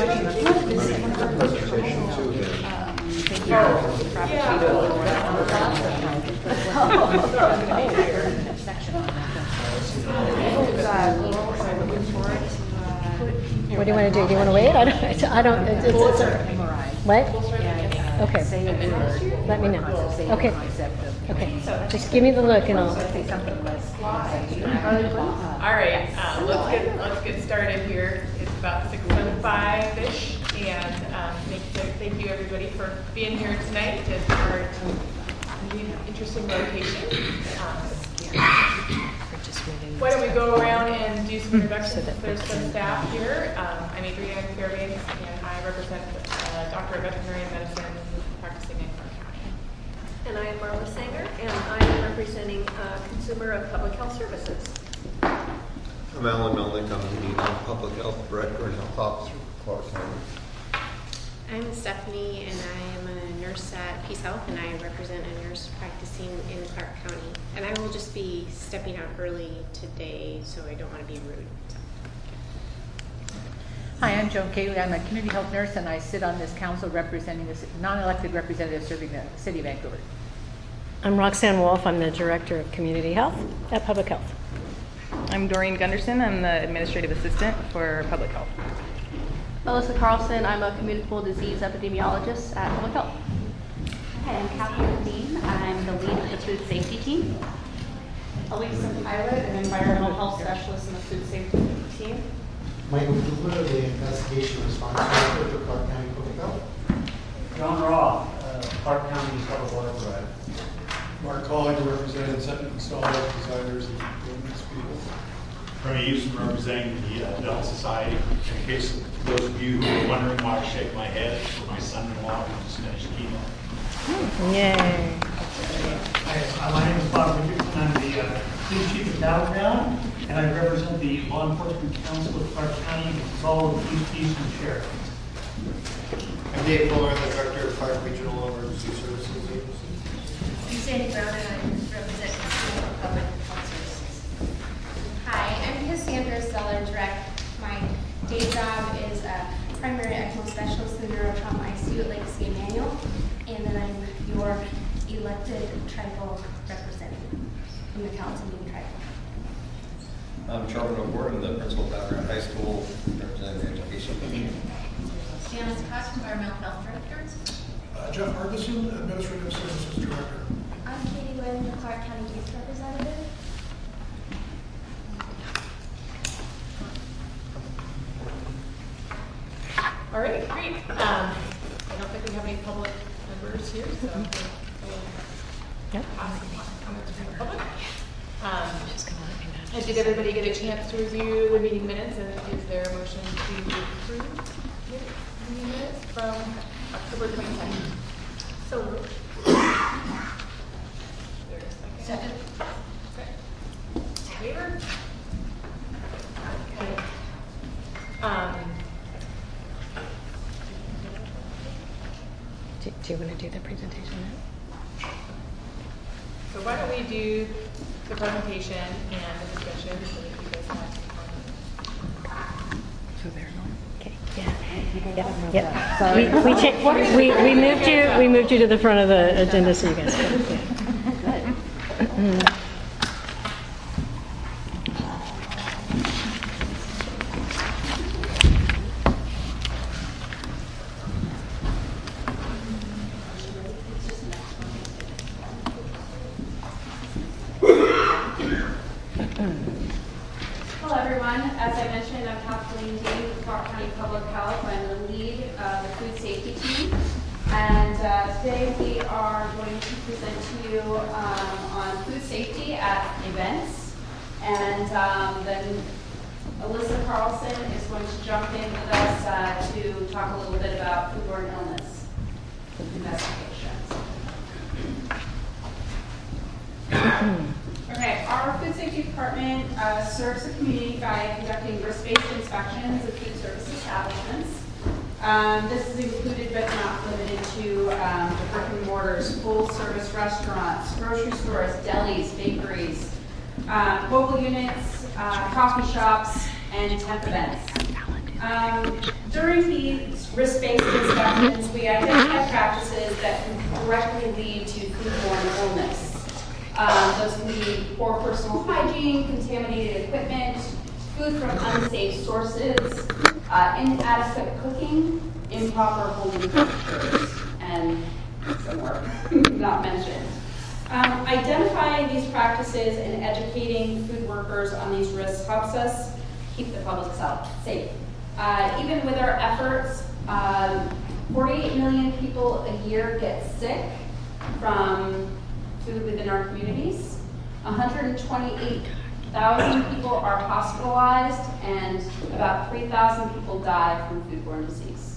What do you want to do? Do you want to wait? I don't. What? Okay. Let me know. Okay. Okay. Just give me the look and I'll. All right. Let's get started here. It's about 6:05-ish, and thank you everybody for being here tonight as part of an interesting location. Why don't we go around and do some introductions? There's some staff here. I'm Adrienne Fairbanks, and I represent Doctor of Veterinary Medicine practicing in Clark County. And I am Marla Sanger, and I am representing Consumer of Public Health Services. I'm Alan Melnick. I'm the Dean of Public Health Director and Health Officer for Clark County. I'm Stephanie, and I am a nurse at Peace Health, and I represent a nurse practicing in Clark County. And I will just be stepping out early today, so I don't want to be rude. So. Hi, I'm Joan Cayley. I'm a community health nurse, and I sit on this council representing this non-elected representative serving the city of Vancouver. I'm Roxanne Wolf. I'm the Director of Community Health at Public Health. I'm Doreen Gunderson. I'm the Administrative Assistant for Public Health. Melissa Carlson. I'm a communicable disease epidemiologist at Public Health. Hi, I'm Catherine Dean. I'm the lead of the food safety team. Elisa Pilot, an environmental health specialist in the food safety team. Michael Cooper, the investigation response director for Clark County Public Health. John Roth, Clark County Public Water Provider. Mark Colley, representing septic installers, designers, and maintenance people. Remy Houston, representing the Dental Society. In case those of you who are wondering why I shake my head, for my son-in-law who just finished chemo. Yay. My name is Bob Richardson. I'm the police chief of Battleground, and I represent the Law Enforcement Council of Clark County, which is all of the police chiefs and sheriff. I'm Dave Fuller, the Director of Clark Regional Emergency Services Agency. I'm Sandy Brown, and I represent Consumer of Public Health Services. Hi, I'm Cassandra Seller-Dreck. My day job is a primary ECMO specialist in neurotrauma ICU at Legacy Emmanuel, and then I'm your elected tribal representative in the council meeting tribal. I'm Charles O'Gore. I'm the principal of Battleground High School, representing the education community. Janice Cox, environmental health director. Jeff Harbison, administrative services director. I'm Katie Wynn, the Clark County youth representative. All right, great. I don't think we have any public members here, so Yep. comments from the public. Did everybody get a chance to review the meeting minutes, and is there a motion to approve meeting minutes from October 22nd? So moved. Second. Okay. Favor? Okay. Do you want to do the presentation now? So why don't we do the presentation and the discussion so that you guys have some comments. So they're not. Okay. Yeah. Sorry. We moved you to the front of the agenda so you guys can. Good. Hello everyone. As I mentioned, I'm Kathleen Dean with Clark County Public Health. I'm the lead of the food safety team. And today we are going to present to you on food safety at events. And then Alyssa Carlson is going to jump in with us to talk a little bit about foodborne illness investigations. Okay, our food safety department serves the community by conducting risk-based inspections of food service establishments. This is included but not limited to the brick and mortars, full-service restaurants, grocery stores, delis, bakeries, mobile units, coffee shops, and temp events. During these risk-based inspections, we identify practices that can directly lead to foodborne illness. Those can be poor personal hygiene, contaminated equipment, food from unsafe sources, inadequate cooking, improper holding temperatures, and some more not mentioned. Identifying these practices and educating food workers on these risks helps us keep the public safe. Even with our efforts, 48 million people a year get sick from food within our communities. 128,000 people are hospitalized, and about 3,000 people die from foodborne disease.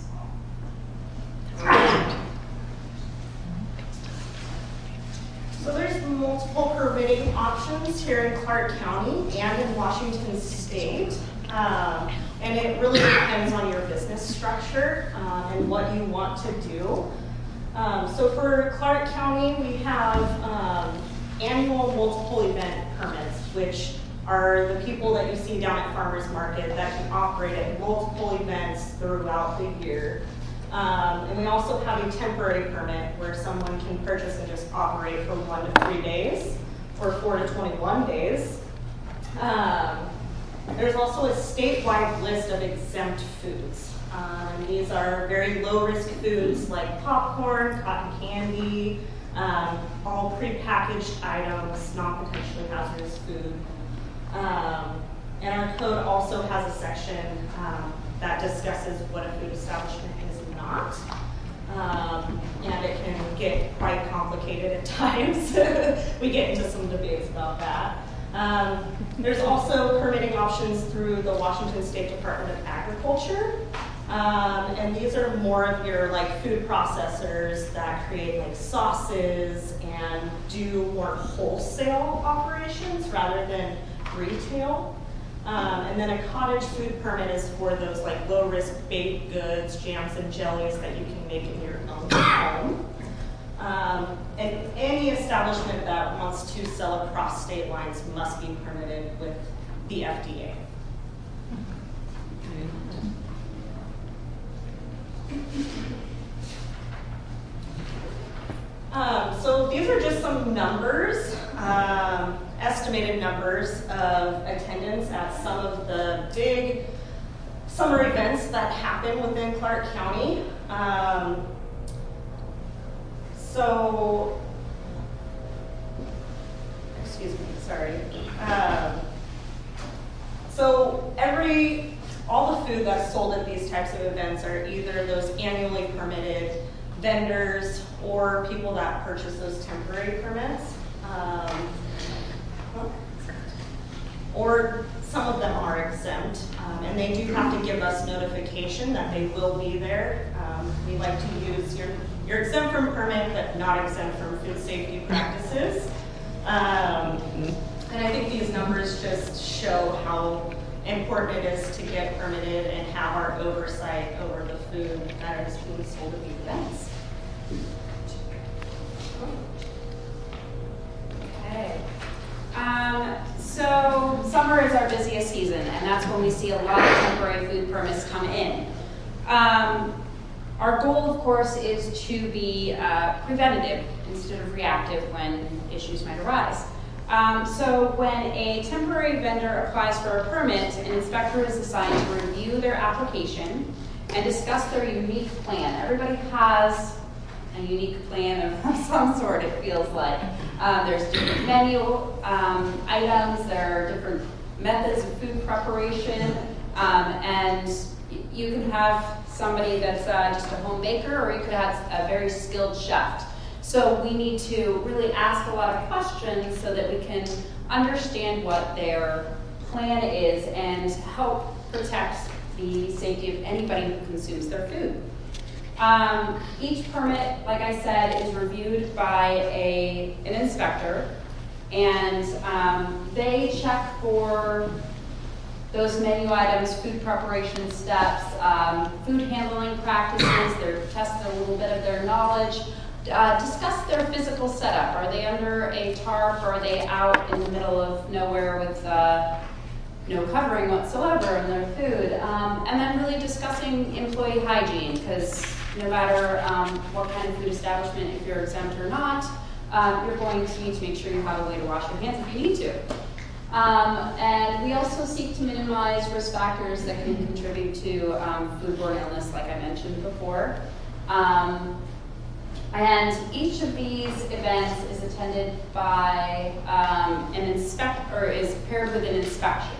So there's multiple permitting options here in Clark County and in Washington State. And it really depends on your business structure and what you want to do. So for Clark County, we have annual multiple event permits, which are the people that you see down at Farmers Market that can operate at multiple events throughout the year. And we also have a temporary permit where someone can purchase and just operate for 1 to 3 days or 4 to 21 days. There's also a statewide list of exempt foods. These are very low-risk foods like popcorn, cotton candy, all prepackaged items, non-potentially hazardous food. And our code also has a section that discusses what a food establishment is not. And it can get quite complicated at times. We get into some debates about that. There's also permitting options through the Washington State Department of Agriculture. And these are more of your like food processors that create like sauces and do more wholesale operations rather than retail. And then a cottage food permit is for those like low risk baked goods, jams and jellies that you can make in your own home. And any establishment that wants to sell across state lines must be permitted with the FDA. So these are just some numbers, estimated numbers of attendance at some of the big summer events that happen within Clark County. So, excuse me, sorry. So all the food that's sold at these types of events are either those annually permitted vendors or people that purchase those temporary permits. Or some of them are exempt, and they do have to give us notification that they will be there. We like to use you're exempt from permit, but not exempt from food safety practices. And I think these numbers just show how important it is to get permitted and have our oversight over the food that is being sold at these events. Okay. So summer is our busiest season, and that's when we see a lot of temporary food permits come in. Our goal, of course, is to be preventative instead of reactive when issues might arise. So when a temporary vendor applies for a permit, an inspector is assigned to review their application and discuss their unique plan. Everybody has a unique plan of some sort, it feels like. There's different menu items, there are different methods of food preparation, and you can have somebody that's just a home baker, or you could have a very skilled chef. So we need to really ask a lot of questions so that we can understand what their plan is and help protect the safety of anybody who consumes their food. Each permit, like I said, is reviewed by an inspector, and they check for those menu items, food preparation steps, food handling practices. They're testing a little bit of their knowledge. Discuss their physical setup. Are they under a tarp, or are they out in the middle of nowhere with no covering whatsoever in their food. And then really discussing employee hygiene, because no matter what kind of food establishment, if you're exempt or not, you're going to need to make sure you have a way to wash your hands if you need to. And we also seek to minimize risk factors that can contribute to foodborne illness, like I mentioned before. And each of these events is attended by is paired with an inspection.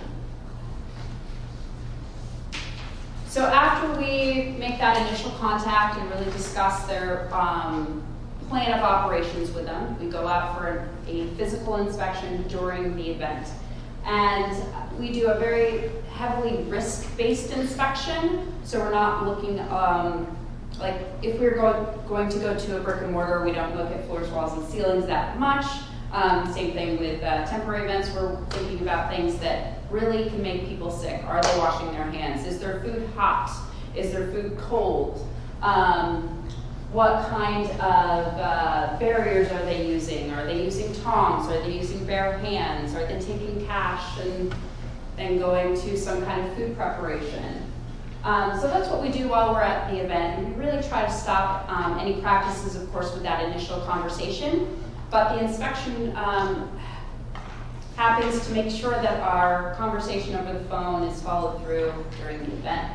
So after we make that initial contact and really discuss their plan of operations with them, we go out for a physical inspection during the event. And we do a very heavily risk-based inspection, so we're not looking, like if we're going to go to a brick and mortar, we don't look at floors, walls, and ceilings that much. Same thing with temporary events, we're thinking about things that really can make people sick. Are they washing their hands? Is their food hot? Is their food cold? What kind of barriers are they using? Are they using tongs? Are they using bare hands? Are they taking cash and then going to some kind of food preparation? So that's what we do while we're at the event. And we really try to stop any practices, of course, with that initial conversation. But the inspection happens to make sure that our conversation over the phone is followed through during the event.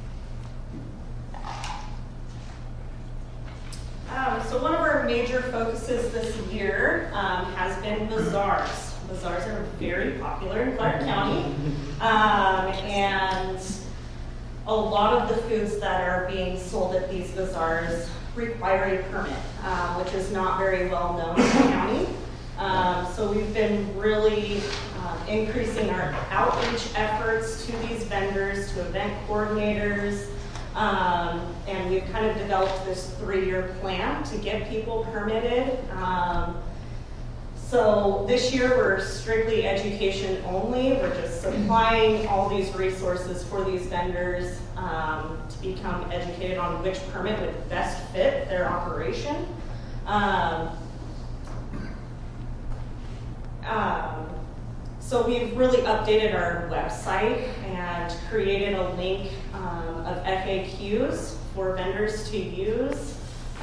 So one of our major focuses this year has been bazaars. Bazaars are very popular in Clark County, and a lot of the foods that are being sold at these bazaars require a permit, which is not very well known in the county. So we've been really increasing our outreach efforts to these vendors, to event coordinators, and we've kind of developed this 3-year plan to get people permitted. So this year we're strictly education only. We're just supplying all these resources for these vendors to become educated on which permit would best fit their operation. So we've really updated our website and created a link of FAQs for vendors to use.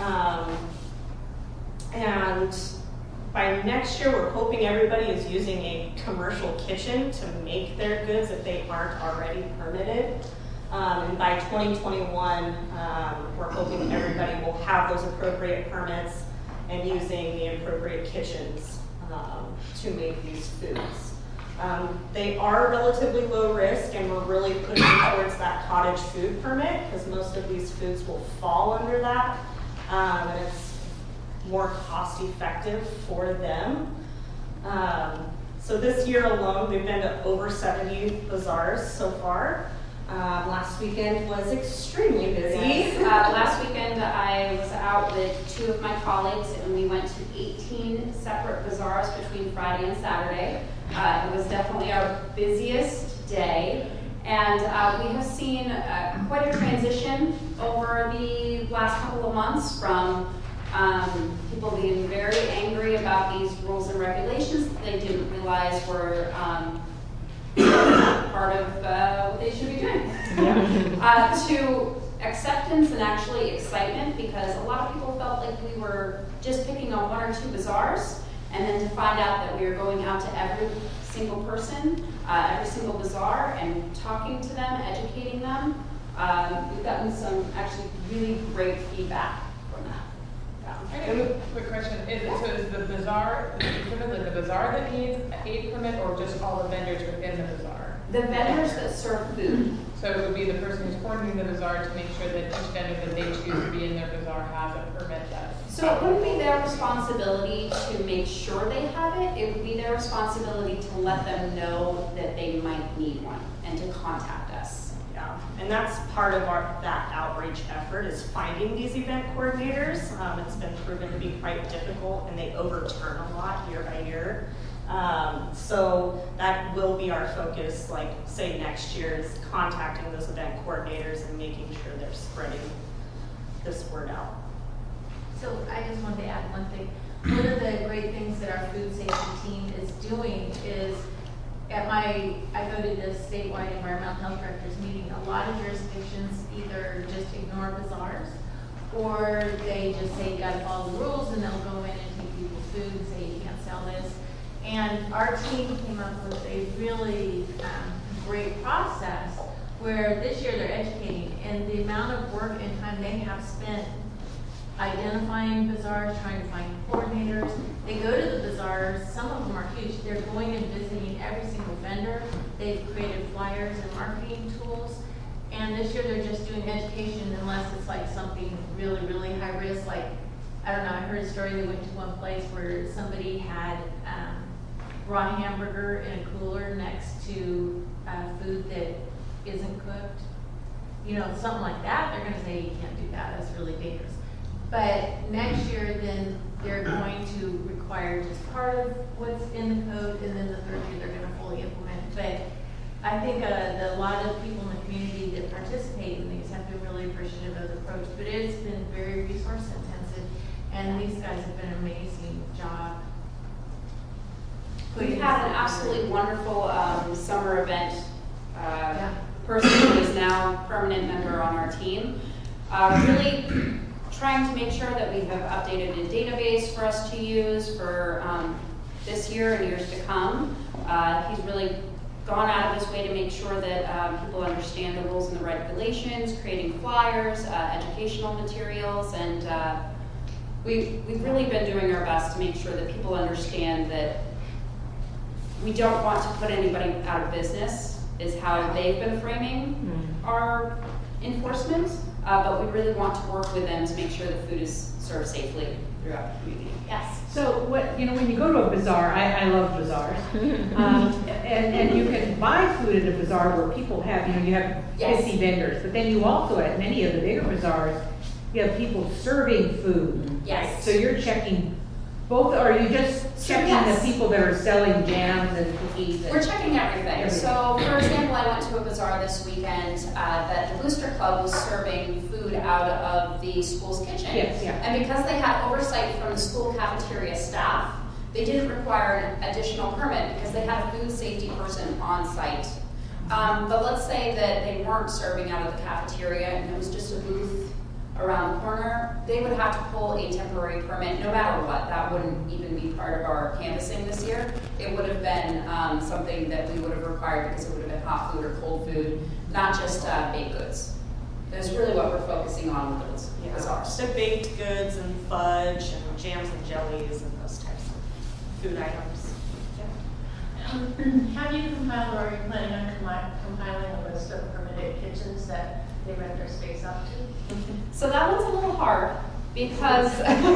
And by next year, we're hoping everybody is using a commercial kitchen to make their goods if they aren't already permitted. And by 2021, we're hoping everybody will have those appropriate permits and using the appropriate kitchens to make these foods. They are relatively low risk, and we're really pushing towards that cottage food permit because most of these foods will fall under that, and it's more cost effective for them. So this year alone, we've been to over 70 bazaars so far. Last weekend was extremely busy. Yes. Last weekend I was out with 2 of my colleagues and we went to 18 separate bazaars between Friday and Saturday. It was definitely our busiest day, and we have seen quite a transition over the last couple of months from people being very angry about these rules and regulations that they didn't realize were part of what they should be doing, to acceptance and actually excitement, because a lot of people felt like we were just picking on 1 or 2 bazaars, and then to find out that we were going out to every single person, every single bazaar, and talking to them, educating them. We've gotten some actually really great feedback from that. I have a quick question. Is the bazaar, the bazaar that needs a permit, or just all the vendors within the bazaar? The vendors that serve food. So it would be the person who's coordinating the bazaar to make sure that each vendor that they choose to be in their bazaar has a permit that. So it wouldn't be their responsibility to make sure they have it. It would be their responsibility to let them know that they might need one and to contact us. Yeah, and that's part of that outreach effort is finding these event coordinators. It's been proven to be quite difficult, and they overturn a lot year by year. So that will be our focus, like say next year, is contacting those event coordinators and making sure they're spreading this word out. So I just wanted to add one thing. One of the great things that our food safety team is doing is I go to the statewide environmental health directors meeting. A lot of jurisdictions either just ignore bazaars, or they just say you got to follow the rules, and they'll go in and take people's food and say you can't sell this. And our team came up with a really great process where this year they're educating, and the amount of work and time they have spent identifying bazaars, trying to find coordinators. They go to the bazaars, some of them are huge. They're going and visiting every single vendor. They've created flyers and marketing tools. And this year they're just doing education unless it's like something really, really high risk. Like, I don't know, I heard a story, they went to one place where somebody had raw hamburger in a cooler next to food that isn't cooked. You know, something like that, they're gonna say you can't do that, that's really dangerous. But next year, then they're going to require just part of what's in the code, and then the third year they're going to fully implement. But I think a lot of people in the community that participate in these have been really appreciative of the approach. But it's been very resource intensive, and these guys have done an amazing job. We've had an absolutely wonderful summer event. Person who is now a permanent member on our team, really trying to make sure that we have updated a database for us to use for this year and years to come. He's really gone out of his way to make sure that people understand the rules and the regulations, creating flyers, educational materials, and we've really been doing our best to make sure that people understand that we don't want to put anybody out of business, is how they've been framing our enforcement. But we really want to work with them to make sure that food is served safely throughout the community. Yes. So when you go to a bazaar, I love bazaars, and you can buy food at a bazaar where people have, you have 50 vendors, but then you also, at many of the bigger bazaars, you have people serving food. Yes. So you're checking both, or are you just checking the people that are selling jams and cookies? We're checking everything. So, for example, I went to a bazaar this weekend that the Booster Club was serving food out of the school's kitchen. Yes, yeah. And because they had oversight from the school cafeteria staff, they didn't require an additional permit because they had a food safety person on site. But let's say that they weren't serving out of the cafeteria and it was just a booth around the corner, they would have to pull a temporary permit no matter what. That wouldn't even be part of our canvassing this year. It would have been something that we would have required because it would have been hot food or cold food, not just baked goods. That's really what we're focusing on with those bazaars. So baked goods and fudge and jams and jellies and those types of food items. How do you compile, or are you planning on compiling a list of permitted kitchens that they rent their space out to? So that one's a little hard because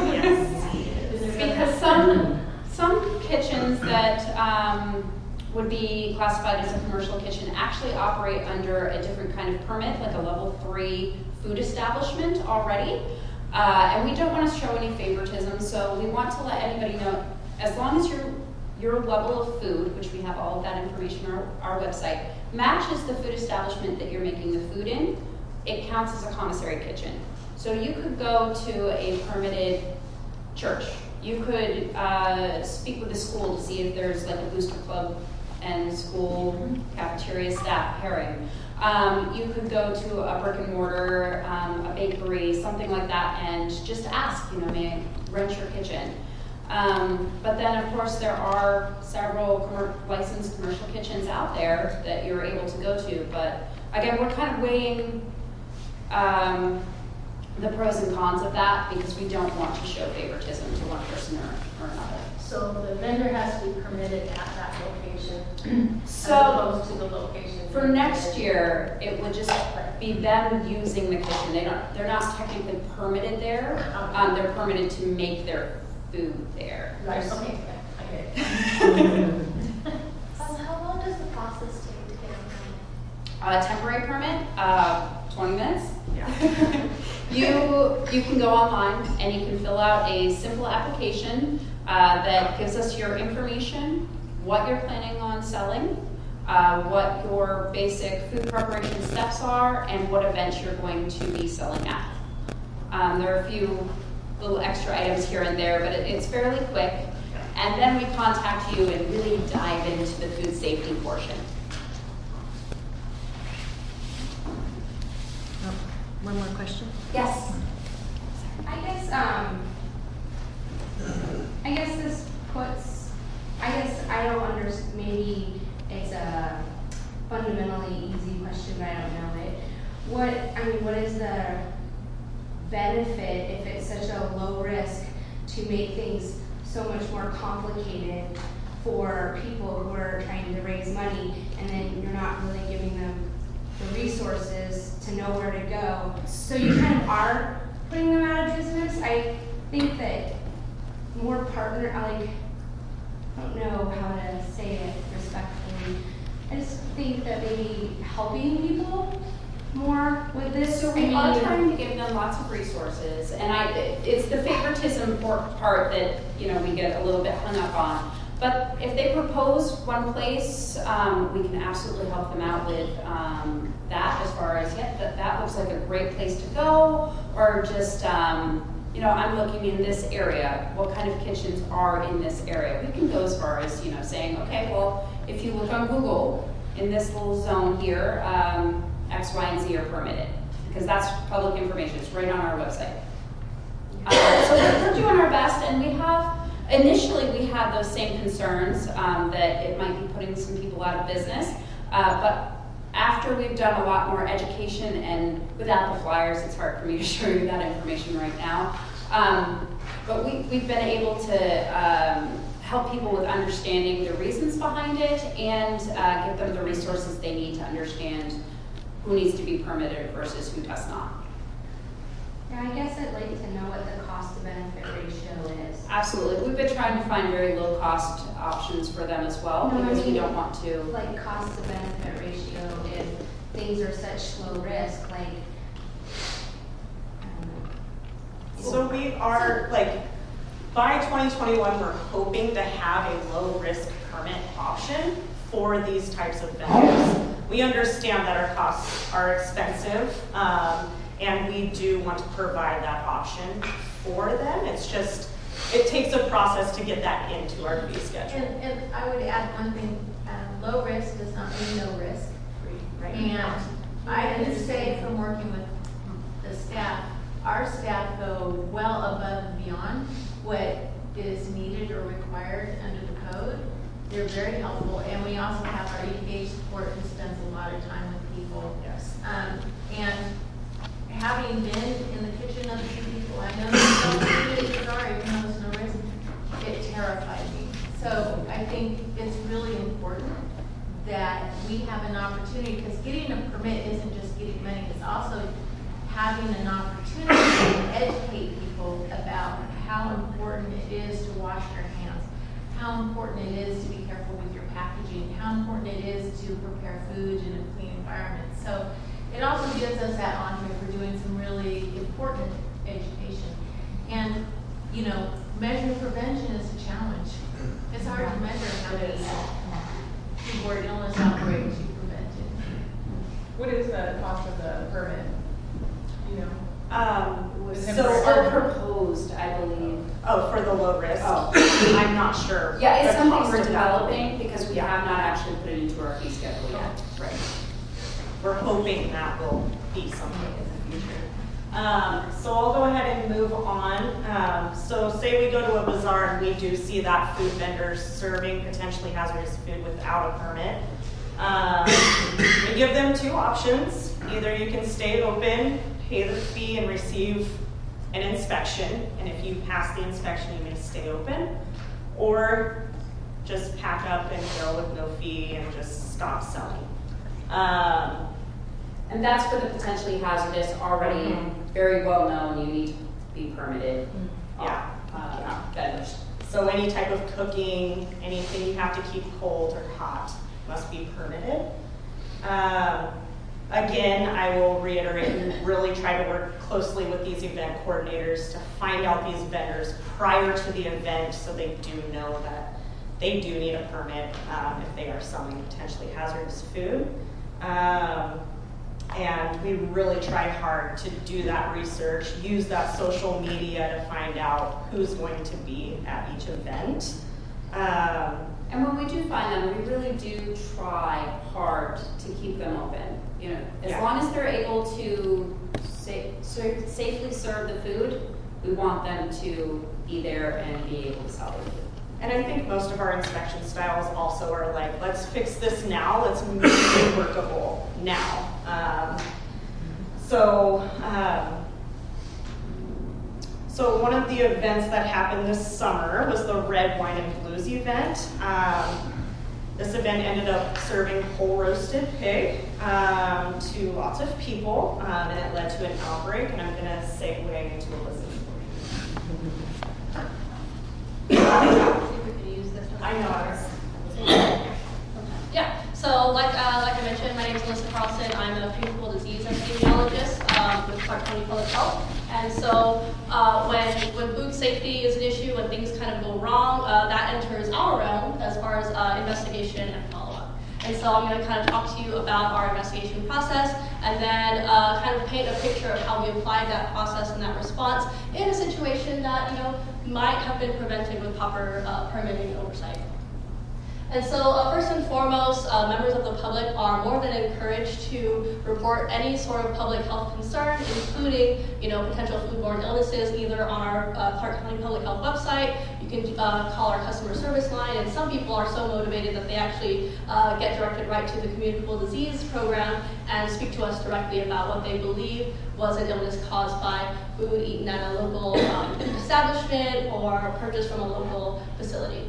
because some kitchens that would be classified as a commercial kitchen actually operate under a different kind of permit, like a level 3 food establishment already. And we don't want to show any favoritism, so we want to let anybody know, as long as your level of food, which we have all of that information on our website, matches the food establishment that you're making the food in, it counts as a commissary kitchen. So you could go to a permitted church. You could speak with the school to see if there's like a Booster Club and school cafeteria staff pairing. You could go to a brick and mortar, a bakery, something like that, and just ask, may I rent your kitchen? But then, of course, there are several licensed commercial kitchens out there that you're able to go to. But again, we're kind of weighing the pros and cons of that because we don't want to show favoritism to one person or another. So the vendor has to be permitted at that location, so as opposed to the location. For next year, it would just be them using the kitchen. They're not technically permitted there. They're permitted to make their food there. Right. Okay. I get it. How long does the process take to get a permit? A temporary permit, 20 minutes. Yeah. You can go online and you can fill out a simple application that gives us your information, what you're planning on selling, what your basic food preparation steps are, and what events you're going to be selling at. There are a few little extra items here and there, but it's fairly quick. And then we contact you and really dive into the food safety portion. One more question? Yes. I guess this puts, I don't understand, maybe it's a fundamentally easy question, but I don't know it. What is the benefit if it's such a low risk to make things so much more complicated for people who are trying to raise money, and then you're not really giving them the resources to know where to go? So you kind of are putting them out of business. I think that more partner, I don't know how to say it respectfully. I just think that maybe helping people more with this. So we are trying to give them lots of resources, and it's the favoritism part that we get a little bit hung up on. But if they propose one place, we can absolutely help them out with that, as far as that looks like a great place to go, or just I'm looking in this area. What kind of kitchens are in this area? We can go as far as saying, okay, well, if you look on Google in this little zone here, X, Y, and Z are permitted, because that's public information. It's right on our website. So we're doing our best, and initially we had those same concerns that it might be putting some people out of business, but after we've done a lot more education, and without the flyers, it's hard for me to show you that information right now, but we've been able to help people with understanding the reasons behind it, and give them the resources they need to understand who needs to be permitted versus who does not. Yeah, I guess I'd like to know what the cost to benefit ratio is. Absolutely. We've been trying to find very low cost options for them as well, because we don't want to. Like cost to benefit ratio, if things are such low risk, like, I don't know. So we are, by 2021, we're hoping to have a low risk permit option for these types of vendors. We understand that our costs are expensive, and we do want to provide that option for them. It's just, it takes a process to get that into our fee schedule. And I would add one thing, low risk does not mean no risk. Right. And I can say from working with the staff, our staff go well above and beyond what is needed or required under the code. They're very helpful, and we also have our EPA support who spends a lot of time with people. Yes. And having been in the kitchen of a few people I know that don't bizarre, even though there's no risk, it terrified me. So I think it's really important that we have an opportunity, because getting a permit isn't just getting money, it's also having an opportunity to educate people about how important it is to wash your hands, how important it is to be careful with your packaging, how important it is to prepare food in a clean environment. So it also gives us that entree for doing some really important education. And, measuring prevention is a challenge. It's hard to measure how many foodborne illness outbreaks you prevented. What is the cost of the permit? So proposed, I believe. Oh, for the low risk? Oh. I'm not sure. Yeah, it's the something cost we're of developing, because we have not actually put it into our fee schedule yet. Right. We're hoping that will be something in the future. So I'll go ahead and move on. So say we go to a bazaar and we do see that food vendor serving potentially hazardous food without a permit. We give them two options. Either you can stay open, pay the fee, and receive an inspection. And if you pass the inspection, you may stay open. Or just pack up and go with no fee and just stop selling. And that's for the potentially hazardous, already very well known, you need to be permitted. Vendors. So any type of cooking, anything you have to keep cold or hot must be permitted. Again, I will reiterate and really try to work closely with these event coordinators to find out these vendors prior to the event, so they do know that they do need a permit if they are selling potentially hazardous food. And we really try hard to do that research, use that social media to find out who's going to be at each event. And when we do find them, we really do try hard to keep them open. You know, as long as they're able to safely serve the food, we want them to be there and be able to sell the food. And I think most of our inspection styles also are like, let's fix this now, let's make it workable now. So one of the events that happened this summer was the Red Wine and Blues event. This event ended up serving whole roasted pig to lots of people, and it led to an outbreak, and I'm going to segue into Elizabeth. I know. Yeah, so like I mentioned, my name is Alyssa Carlson. I'm a communicable disease epidemiologist with Clark County Public Health. And so when food safety is an issue, when things kind of go wrong, that enters our realm as far as investigation and follow-up. And so I'm going to kind of talk to you about our investigation process and then kind of paint a picture of how we applied that process and that response in a situation that, you know, might have been prevented with proper permitting and oversight. And so first and foremost, members of the public are more than encouraged to report any sort of public health concern, including, you know, potential foodborne illnesses, either on our Clark County Public Health website. You can call our customer service line, and some people are so motivated that they actually get directed right to the communicable disease program and speak to us directly about what they believe was an illness caused by food eaten at a local establishment or purchased from a local facility.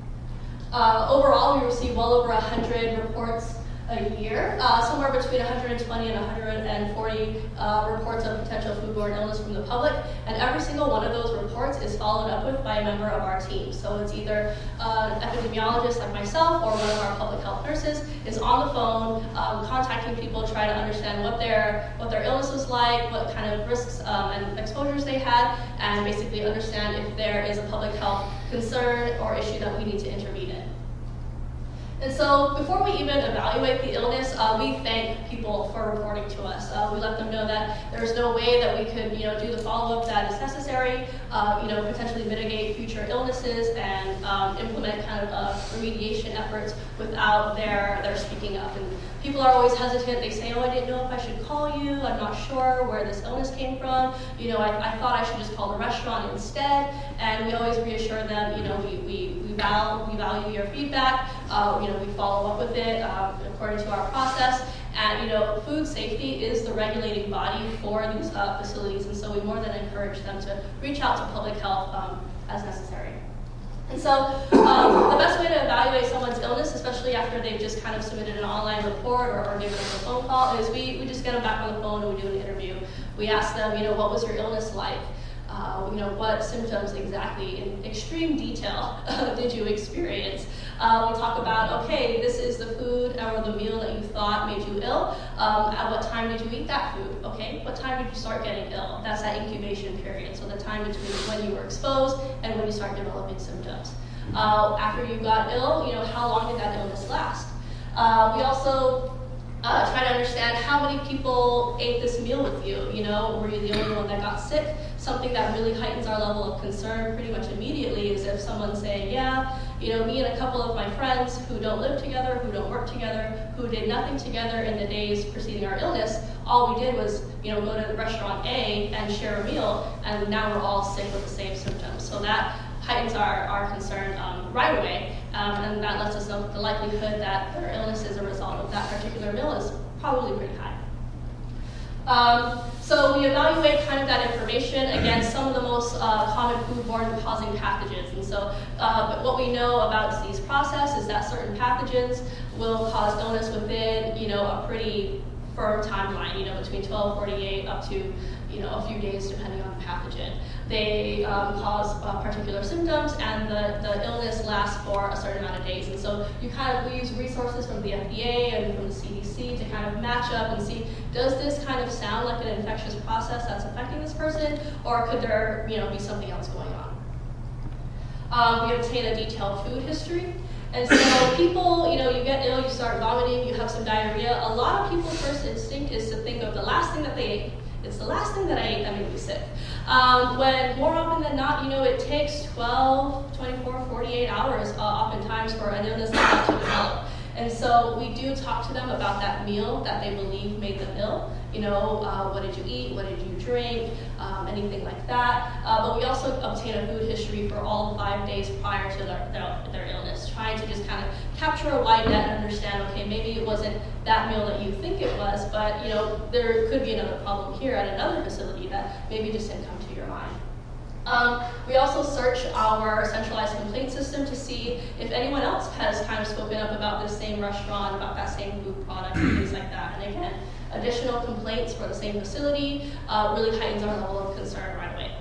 Overall, we receive well over 100 reports a year, somewhere between 120 and 140 reports of potential foodborne illness from the public, and every single one of those reports is followed up with by a member of our team. So it's either an epidemiologist like myself or one of our public health nurses is on the phone contacting people, trying to understand what their illness was like, what kind of risks and exposures they had, and basically understand if there is a public health concern or issue that we need to intervene in. And so before we even evaluate the illness, we thank people for reporting to us. We let them know that there's no way that we could, you know, do the follow-up that is necessary, you know, potentially mitigate future illnesses and implement kind of remediation efforts without their speaking up. And people are always hesitant. They say, oh, I didn't know if I should call you. I'm not sure where this illness came from. You know, I thought I should just call the restaurant instead. And we always reassure them, you know, we value your feedback. You know, we follow up with it according to our process. And, you know, food safety is the regulating body for these facilities. And so we more than encourage them to reach out to public health as necessary. And so the best way to evaluate someone's illness, especially after they've just kind of submitted an online report or given us a phone call, is we just get them back on the phone and we do an interview. We ask them, you know, what was your illness like? You know, what symptoms exactly in extreme detail did you experience? We talk about, okay, this is the food or the meal that you thought made you ill. At what time did you eat that food? Okay, what time did you start getting ill? That's that incubation period, so the time between when you were exposed and when you start developing symptoms. After you got ill, you know, how long did that illness last? We also try to understand how many people ate this meal with you. You know, were you the only one that got sick? Something that really heightens our level of concern pretty much immediately is if someone's saying, yeah, you know, me and a couple of my friends who don't live together, who don't work together, who did nothing together in the days preceding our illness, all we did was, you know, go to restaurant A and share a meal, and now we're all sick with the same symptoms. So that heightens our concern right away, and that lets us know the likelihood that their illness as a result of that particular meal is probably pretty high. So we evaluate kind of that information against some of the most common foodborne causing pathogens. And so what we know about disease process is that certain pathogens will cause illness within, you know, a pretty firm timeline, you know, between 12-48 up to, you know, a few days depending on the pathogen. They cause particular symptoms, and the illness lasts for a certain amount of days. And so we use resources from the FDA and from the CDC to kind of match up and see, does this kind of sound like an infectious process that's affecting this person, or could there, you know, be something else going on? We obtain a detailed food history. And so people, you know, you get ill, you start vomiting, you have some diarrhea. A lot of people's first instinct is to think of the last thing that they ate. It's the last thing that I ate that made me sick. When more often than not, it takes 12, 24, 48 hours oftentimes for an illness like that to develop. And so we do talk to them about that meal that they believe made them ill. What did you eat? What did you drink? Anything like that. But we also obtain a food history for all 5 days prior to their illness, trying to just kind of capture a wide net and understand, okay, maybe it wasn't that meal that you think it was, but there could be another problem here at another facility that maybe just didn't come to your mind. We also search our centralized complaint system to see if anyone else has kind of spoken up about this same restaurant, about that same food product, and things like that. And again, additional complaints for the same facility really heightens our level of concern right away.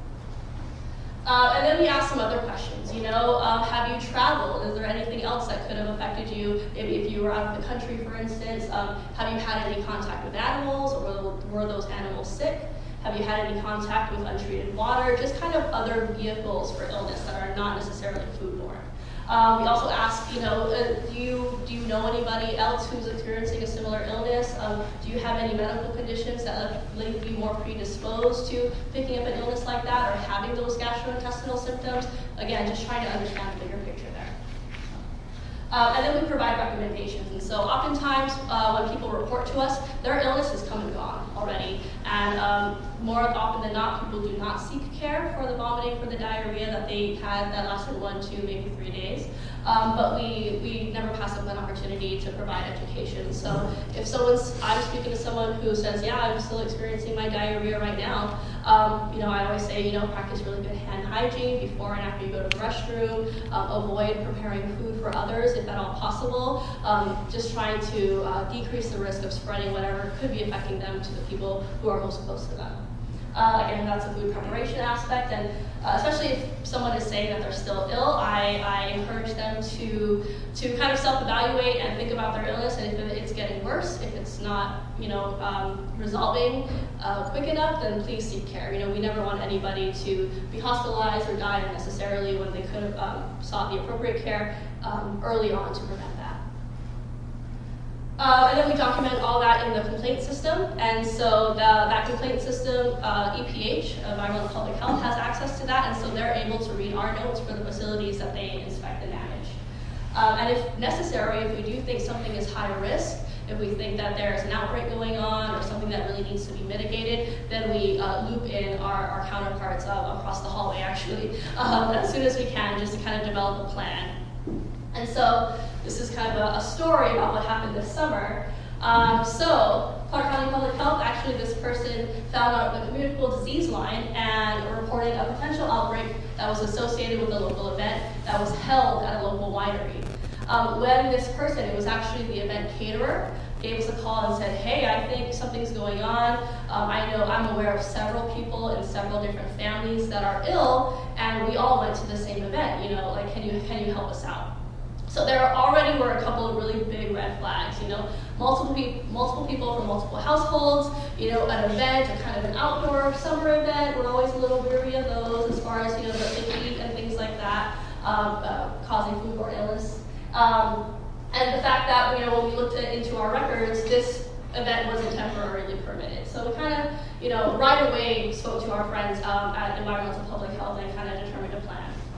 And then we ask some other questions. Have you traveled? Is there anything else that could have affected you? Maybe if you were out of the country, for instance. Have you had any contact with animals, or were those animals sick? Have you had any contact with untreated water? Just kind of other vehicles for illness that are not necessarily foodborne. We also ask, do you know anybody else who's experiencing a similar illness? Do you have any medical conditions that leave you more predisposed to picking up an illness like that or having those gastrointestinal symptoms? Again, just trying to understand the bigger picture there. And then we provide recommendations. And so oftentimes when people report to us, their illness has come and gone already. And more often than not, people do not seek care for the vomiting, for the diarrhea that they had that lasted 1, 2, maybe 3 days. But we never pass up an opportunity to provide education. So if I'm speaking to someone who says, yeah, I'm still experiencing my diarrhea right now, I always say, practice really good hand hygiene before and after you go to the restroom. Avoid preparing food for others if at all possible. Just trying to decrease the risk of spreading whatever could be affecting them to the people who are most close to them. Again, that's a food preparation aspect, and especially if someone is saying that they're still ill, I encourage them to kind of self-evaluate and think about their illness, and if it's getting worse, if it's not resolving quick enough, then please seek care. We never want anybody to be hospitalized or die unnecessarily when they could have sought the appropriate care early on to prevent that. And then we document all that in the complaint system, and so that complaint system, EPH, Environmental Public Health, has access to that, and so they're able to read our notes for the facilities that they inspect and manage. And if necessary, if we do think something is high risk, if we think that there's an outbreak going on or something that really needs to be mitigated, then we loop in our counterparts across the hallway, actually, as soon as we can, just to kind of develop a plan. And so this is kind of a story about what happened this summer. So Clark County Public Health, actually this person found out the communicable disease line and reported a potential outbreak that was associated with a local event that was held at a local winery. When this person, it was actually the event caterer, gave us a call and said, hey, I think something's going on. I'm aware of several people in several different families that are ill, and we all went to the same event. Can you help us out? So there already were a couple of really big red flags, multiple people from multiple households, an event, a kind of an outdoor summer event. We're always a little weary of those as far as, the heat and things like that, causing foodborne illness. And the fact that, when we looked into our records, this event wasn't temporarily permitted. So we kind of, right away spoke to our friends at Environmental Public Health and kind of determined a plan.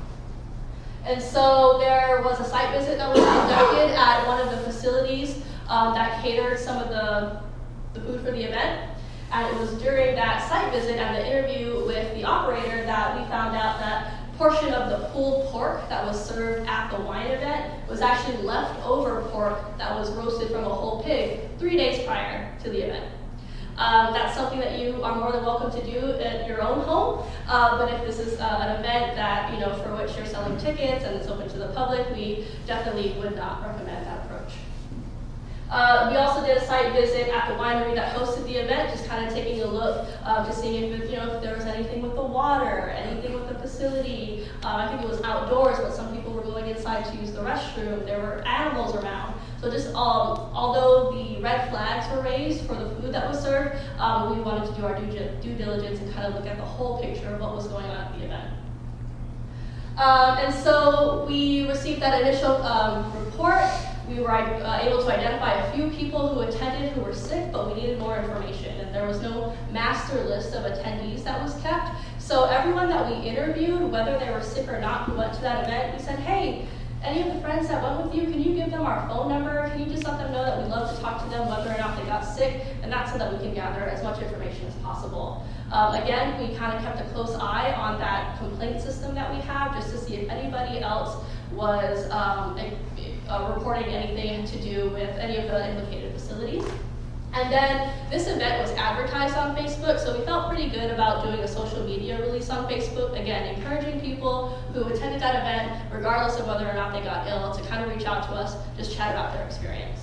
And so there was a site visit that was conducted at one of the facilities that catered some of the food for the event. And it was during that site visit and the interview with the operator that we found out that portion of the pulled pork that was served at the wine event was actually leftover pork that was roasted from a whole pig 3 days prior to the event. That's something that you are more than welcome to do at your own home, but if this is an event that, for which you're selling tickets and it's open to the public, we definitely would not recommend that approach. We also did a site visit at the winery that hosted the event, just kind of taking a look to see if there was anything with the water, anything with the facility. I think it was outdoors, but some people were going inside to use the restroom. There were animals around. So just although the red flags were raised for the food that was served, we wanted to do our due diligence and kind of look at the whole picture of what was going on at the event. And so we received that initial report. We were able to identify a few people who attended who were sick, but we needed more information, and there was no master list of attendees that was kept. So everyone that we interviewed, whether they were sick or not, who went to that event, we said, hey, any of the friends that went with you, can you give them our phone number? Can you just let them know that we'd love to talk to them whether or not they got sick? And that's so that we can gather as much information as possible. Again, we kind of kept a close eye on that complaint system that we have just to see if anybody else was reporting anything to do with any of the implicated facilities. And then this event was advertised on Facebook, so we felt pretty good about doing a social media release on Facebook. Again, encouraging people who attended that event, regardless of whether or not they got ill, to kind of reach out to us, just chat about their experience.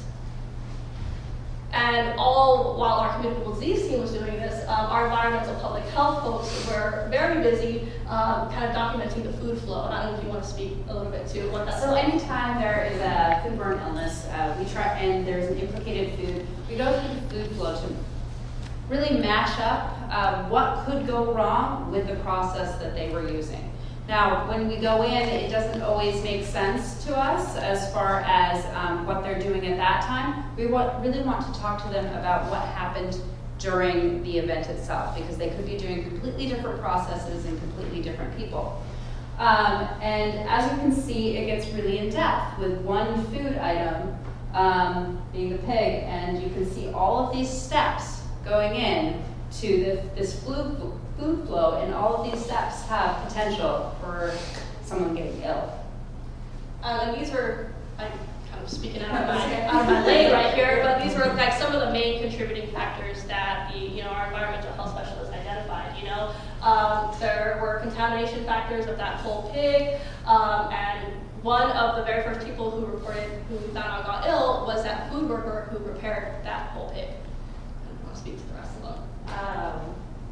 And all while our communicable disease team was doing this, our environmental public health folks were very busy kind of documenting the food flow. And I don't know if you want to speak a little bit to what that's So like. anytime there is a foodborne illness, we try, and there's an implicated food, we go through the food flow to really match up what could go wrong with the process that they were using. Now, when we go in, it doesn't always make sense to us as far as what they're doing at that time. We really want to talk to them about what happened during the event itself, because they could be doing completely different processes and completely different people. And as you can see, it gets really in depth with one food item being the pig, and you can see all of these steps going in to this food flow, and all of these steps have potential for someone getting ill. And these were, I'm kind of speaking out of my lane right here, but these were like some of the main contributing factors that our environmental health specialists identified. There were contamination factors of that whole pig, and one of the very first people who reported who we found out got ill was that food worker who prepared that whole pig. I want to speak to the rest of them.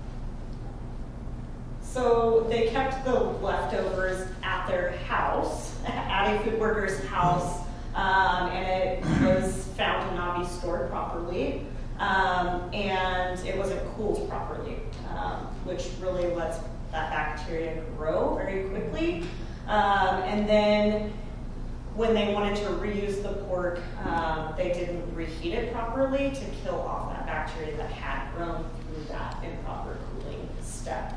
So they kept the leftovers at their house, at a food worker's house, and it was found to not be stored properly, and it wasn't cooled properly, which really lets that bacteria grow very quickly. And then when they wanted to reuse the pork, they didn't reheat it properly to kill off that bacteria that had grown through that improper cooling step.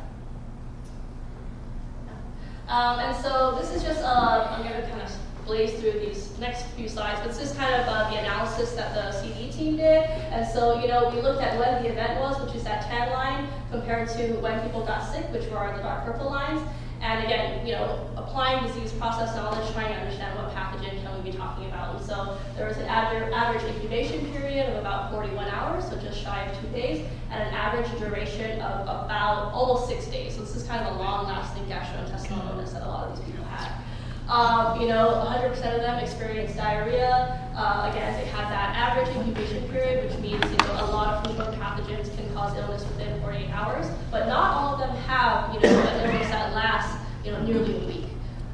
And so this is just, I'm going to kind of blaze through these next few slides, but this is kind of the analysis that the CD team did. And so, we looked at when the event was, which is that tan line, compared to when people got sick, which were the dark purple lines. And again, applying disease process knowledge, trying to understand what pathogen can we be talking about. And so there was an average incubation period of about 41 hours, so just shy of 2 days, and an average duration of about almost 6 days. So this is kind of a long-lasting gastrointestinal illness that a lot of these people had. 100% of them experienced diarrhea. Again, they had that average incubation period, which means a lot of foodborne pathogens can cause illness within 48 hours, but not all of them have an illness that lasts nearly a week.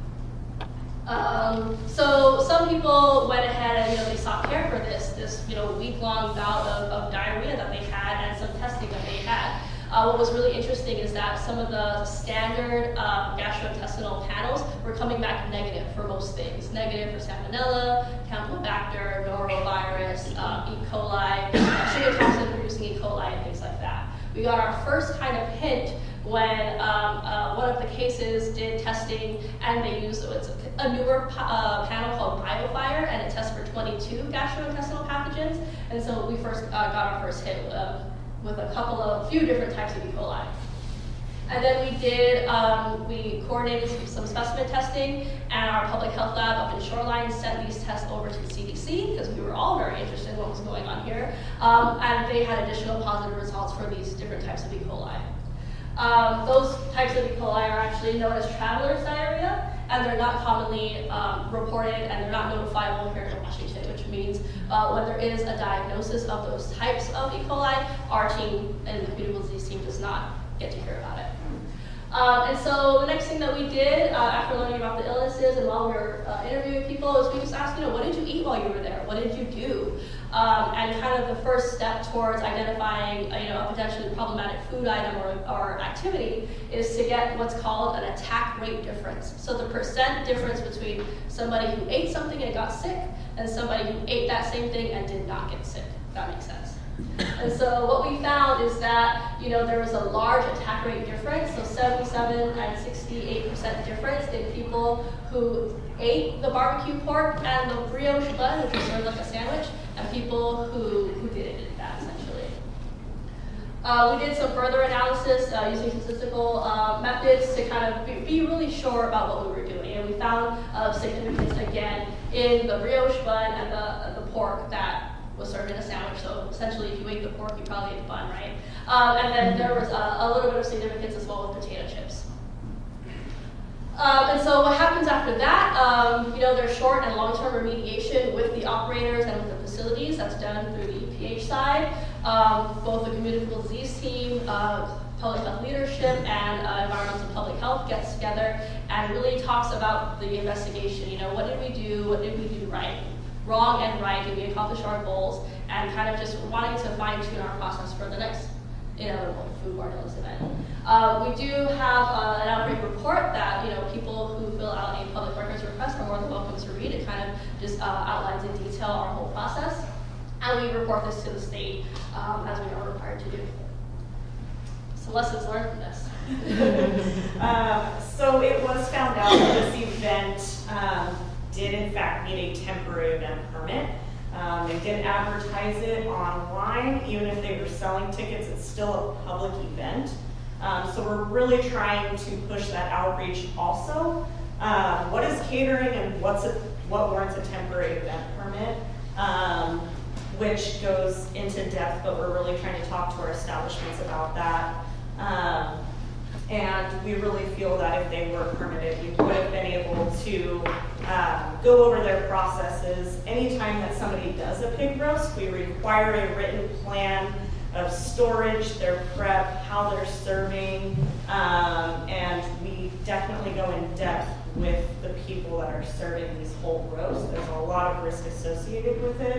So some people went ahead and they sought care for this week-long bout of diarrhea that they had and some testing that they had. What was really interesting is that some of the standard gastrointestinal panels were coming back negative for most things. Negative for Salmonella, Campylobacter, norovirus, E. coli, sugar toxin-producing E. coli, and things like that. We got our first kind of hint when one of the cases did testing, and they used a newer panel called BioFire, and it tests for 22 gastrointestinal pathogens. And so we first got our first hit with a few different types of E. coli. And then we coordinated some specimen testing, and our public health lab up in Shoreline sent these tests over to the CDC, because we were all very interested in what was going on here. And they had additional positive results for these different types of E. coli. Those types of E. coli are actually known as traveler's diarrhea, and they're not commonly reported, and they're not notifiable here in Washington, which means when there is a diagnosis of those types of E. coli, our team and the communicable disease team does not get to hear about it. And so the next thing that we did after learning about the illnesses and while we were interviewing people is we just asked, what did you eat while you were there? What did you do? And kind of the first step towards identifying a potentially problematic food item or activity is to get what's called an attack rate difference. So the percent difference between somebody who ate something and got sick and somebody who ate that same thing and did not get sick, if that makes sense. And so what we found is that, there was a large attack rate difference, so 77 and 68% difference in people who ate the barbecue pork and the brioche bun, which was sort of like a sandwich, and people who didn't eat that, essentially. We did some further analysis using statistical methods to kind of be really sure about what we were doing. And we found significance, again, in the brioche bun and the pork that was served in a sandwich. So essentially, if you ate the pork, you probably ate the bun, right? And then there was a little bit of significance as well with potato chips. And so what happens after that, there's short and long-term remediation with the operators and with the facilities. That's done through the EPH side. Both the communicable disease team, public health leadership, and environmental public health gets together and really talks about the investigation. What did we do? What did we do right? Wrong and right? Did we accomplish our goals? And kind of just wanting to fine-tune our process for the next inevitable foodborne illness event. We do have an outbreak report that people who fill out a public records request are more than welcome to read. It kind of just outlines in detail our whole process, and we report this to the state as we are required to do. So lessons learned from this. So it was found out that this event did in fact need a temporary event permit. They did advertise it online. Even if they were selling tickets, it's still a public event. So we're really trying to push that outreach also. What is catering and what warrants a temporary event permit? Which goes into depth, but we're really trying to talk to our establishments about that. And we really feel that if they were permitted, we would have been able to go over their processes. Anytime that somebody does a pig roast, we require a written plan of storage, their prep, how they're serving, and we definitely go in depth with the people that are serving these whole roasts. There's a lot of risk associated with it.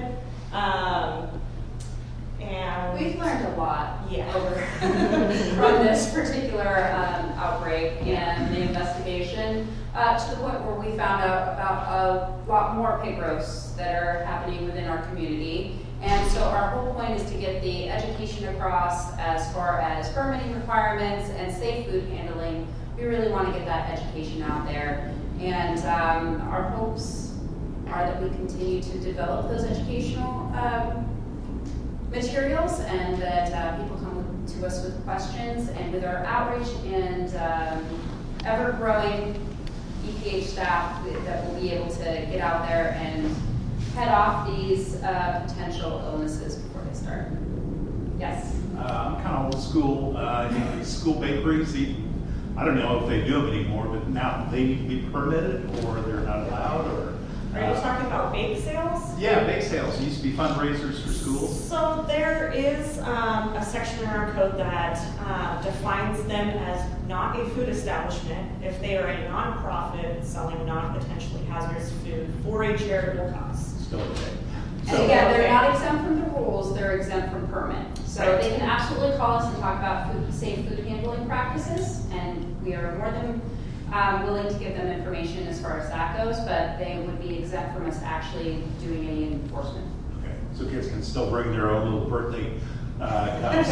And we've learned a lot over from this particular outbreak and the investigation to the point where we found out about a lot more pig roasts that are happening within our community. And so our whole point is to get the education across as far as permitting requirements and safe food handling. We really want to get that education out there. And our hopes are that we continue to develop those educational materials and that people come to us with questions, and with our outreach and ever-growing EPH staff that will be able to get out there and head off these potential illnesses before they start. Yes? I'm kind of old school. School bakeries, I don't know if they do them anymore, but now they need to be permitted or they're not allowed, or are you talking about bake sales? Yeah, bake sales. It used to be fundraisers for schools. So there is a section in our code that defines them as not a food establishment if they are a nonprofit selling non-potentially hazardous food for a charitable cause. Still okay. And again, they're not exempt from the rules, they're exempt from permit. So they can absolutely call us and talk about safe food handling practices, and we are more than willing to give them information as far as that goes, but they would be exempt from us actually doing any enforcement. Okay, so kids can still bring their own little birthday cups,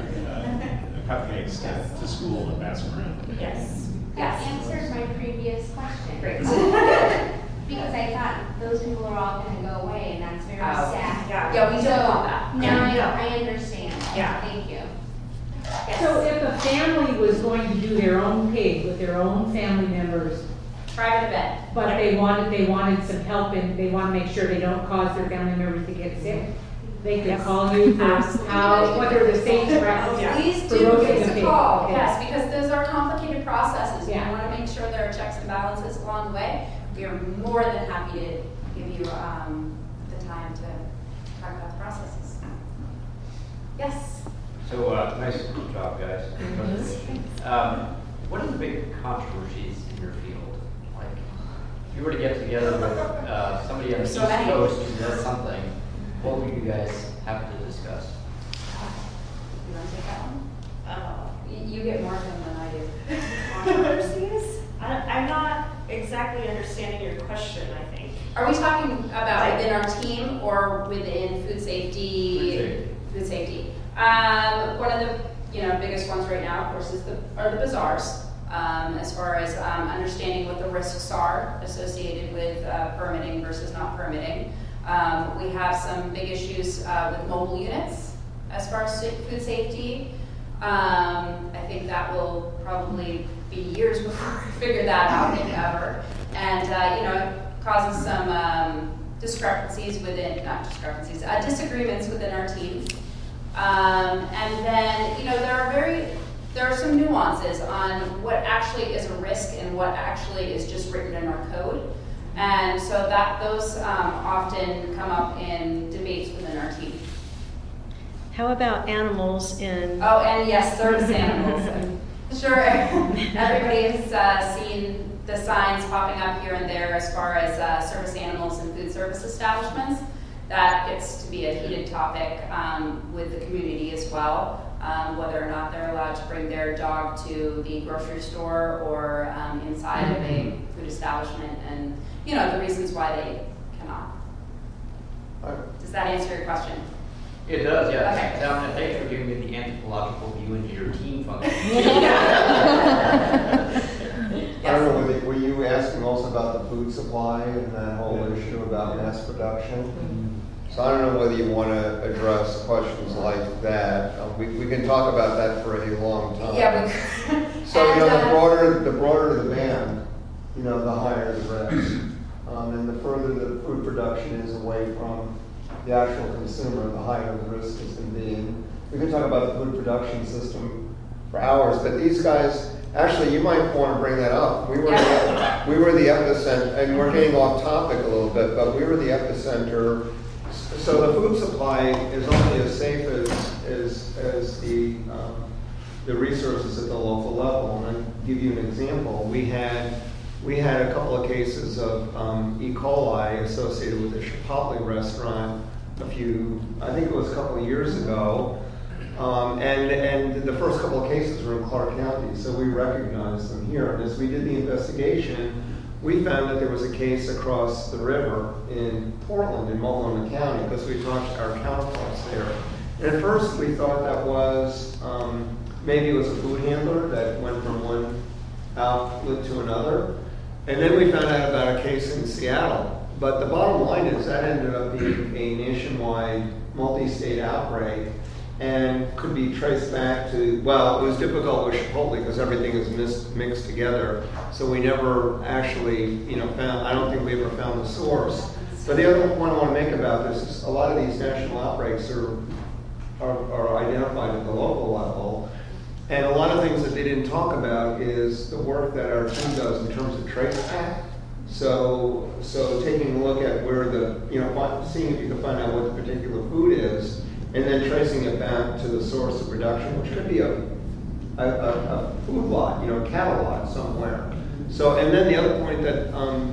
cupcakes to school and pass them around. Yes. That answered my previous question. Great. Because I thought those people are all going to go away, and that's very sad. Yeah, we don't want that. Now I understand. Yeah. Thank you. Yes. So if a family was going to do their own pig with their own family members, private event, but they wanted some help and they want to make sure they don't cause their family members to get sick, they could call you for what are the safe practices. Please do give us a call. Yes, because those are complicated processes. We want to make sure there are checks and balances along the way. We are more than happy to give you the time to talk about the processes. Yes. So nice job, guys. What are the big controversies in your field? Like, if you were to get together with somebody on the East Coast who does something, what would you guys have to discuss? You want to take that one? You get more of them than I do. Controversies? I'm not exactly understanding your question, I think. Are we talking about within our team or within food safety? Food safety. One of the biggest ones right now, of course, are the bazaars. As far as understanding what the risks are associated with permitting versus not permitting. We have some big issues with mobile units as far as food safety. I think that will probably be years before we figure that out, if ever. And it causes some disagreements within our team. And then, there are some nuances on what actually is a risk and what actually is just written in our code. And so those often come up in debates within our team. How about animals in... Oh, and yes, service animals. I'm sure everybody has seen the signs popping up here and there as far as service animals in food service establishments. That gets to be a heated topic with the community as well, whether or not they're allowed to bring their dog to the grocery store or inside of a food establishment, and the reasons why they cannot. Does that answer your question? It does, yes. Okay. Now, thanks for giving me the anthropological view into your team function. I don't know, were you asking also about the food supply and that whole issue about mass production? So I don't know whether you want to address questions like that. We can talk about that for a long time. Yeah, so the broader the band, the higher the risk, and the further the food production is away from the actual consumer, the higher the risk is going to be. And we can talk about the food production system for hours, but these guys. Actually, you might want to bring that up. We were the epicenter, and we're getting off topic a little bit, but we were the epicenter. So the food supply is only as safe as the resources at the local level. And I'll give you an example. We had a couple of cases of E. coli associated with a Chipotle restaurant I think it was a couple of years ago. And the first couple of cases were in Clark County, so we recognized them here. And as we did the investigation, we found that there was a case across the river in Portland, in Multnomah County, because we talked to our counterparts there. And at first we thought that was, maybe it was a food handler that went from one outlet to another. And then we found out about a case in Seattle. But the bottom line is that ended up being a nationwide, multi-state outbreak, and could be traced back to, well, it was difficult with Chipotle because everything is mixed together. So we never actually, found, I don't think we ever found the source. But the other point I want to make about this is a lot of these national outbreaks are identified at the local level. And a lot of things that they didn't talk about is the work that our team does in terms of trace back. So taking a look at where seeing if you can find out what the particular food is, and then tracing it back to the source of production, which could be a food lot, cattle lot somewhere. So, and then the other point that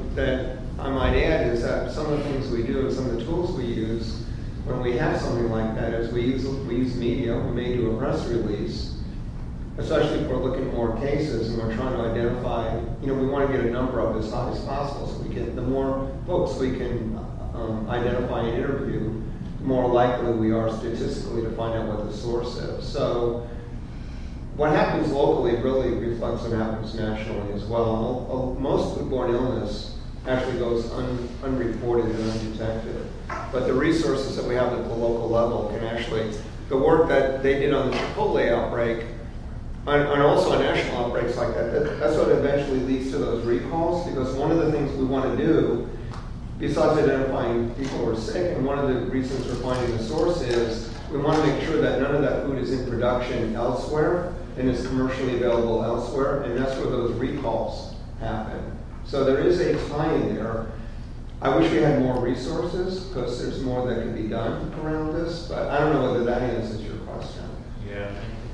I might add is that some of the things we do and some of the tools we use when we have something like that is we use media. We may do a press release, especially if we're looking at more cases and we're trying to identify. We want to get a number up as high as possible, so the more folks we can identify and interview, the more likely we are statistically to find out what the source is. So what happens locally really reflects what happens nationally as well. Most foodborne illness actually goes unreported and undetected. But the resources that we have at the local level can actually, the work that they did on the Chipotle outbreak, and also on national outbreaks like that's what eventually leads to those recalls, because one of the things we want to do, besides identifying people who are sick, and one of the reasons we're finding the source is we want to make sure that none of that food is in production elsewhere and is commercially available elsewhere, and that's where those recalls happen. So there is a tie in there. I wish we had more resources, because there's more that can be done around this, but I don't know whether that answers your question. Yeah.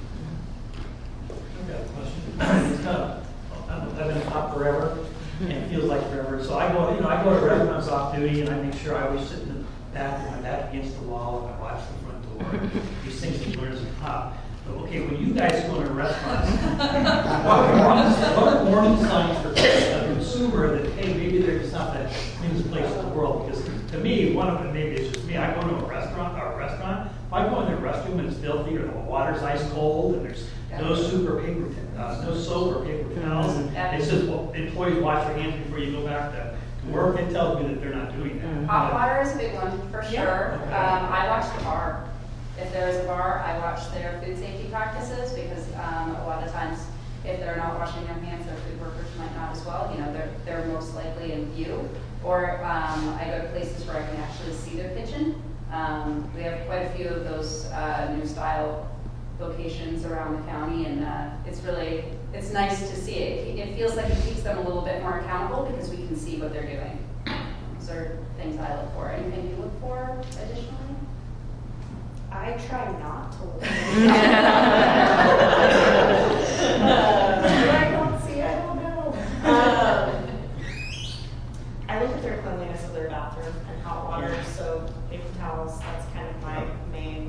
I've got a question. It's I've been top forever, and it feels like forever. So I go to restaurants off duty, and I make sure I always sit in the back with my back against the wall, and I watch the front door. These things can learn some pop. But okay, when you guys go to restaurants, what are warning signs for a consumer that, hey, maybe they're just not the cleanest place in the world? Because to me, one of them, maybe it's just me, I go to a restaurant, if I go in their restroom and it's filthy, or the water's ice cold, and there's no soap or paper towels. And it says, well, employees wash their hands before you go back to work. It tells me that they're not doing that. Hot water is a big one, for sure. Okay. I watch the bar. If there is a bar, I watch their food safety practices, because a lot of times, if they're not washing their hands, their food workers might not as well. You know, they're most likely in view. Or I go to places where I can actually see their kitchen. We have quite a few of those new style locations around the county, and it's nice to see it. It feels like it keeps them a little bit more accountable, because we can see what they're doing. Those are things I look for. Anything you look for additionally? I try not to look. I don't see, I don't know. I look at their cleanliness of their bathroom and hot water, soap, paper towels. That's kind of my main,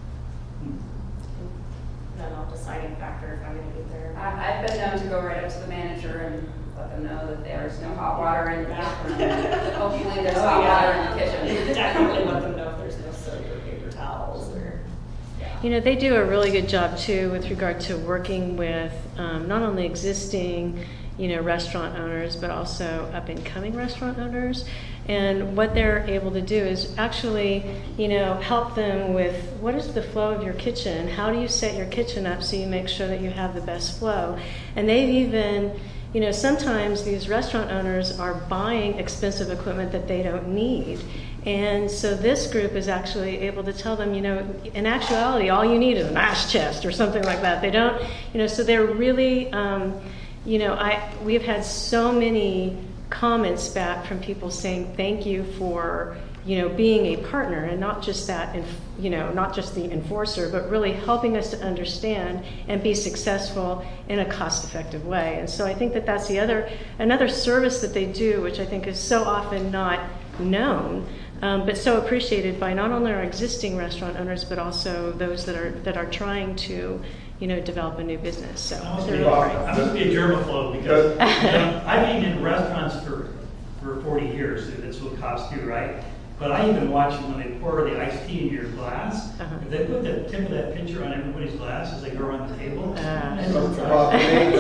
deciding factor if I'm going to get there. I've been known to go right up to the manager and let them know that there's no hot water in the bathroom. Hopefully there's hot water in the kitchen. Definitely let them know if there's no soap or paper towels or. You know, they do a really good job too with regard to working with not only existing, restaurant owners, but also up and coming restaurant owners. And what they're able to do is actually, help them with what is the flow of your kitchen? How do you set your kitchen up so you make sure that you have the best flow? And they've even, sometimes these restaurant owners are buying expensive equipment that they don't need. And so this group is actually able to tell them, in actuality, all you need is an ice chest or something like that. They don't, so they're really, we've had so many comments back from people saying thank you for, being a partner, and not just that, not just the enforcer, but really helping us to understand and be successful in a cost-effective way. And so I think that that's another service that they do, which I think is so often not known, but so appreciated by not only our existing restaurant owners, but also those that are trying to, develop a new business. So I must be a germaphobe, because I've eaten in restaurants for 40 years. That's what cops do, right? But I even watch them when they pour the iced tea in your glass. If they put the tip of that pitcher on everybody's glass as they go around the table. Bob,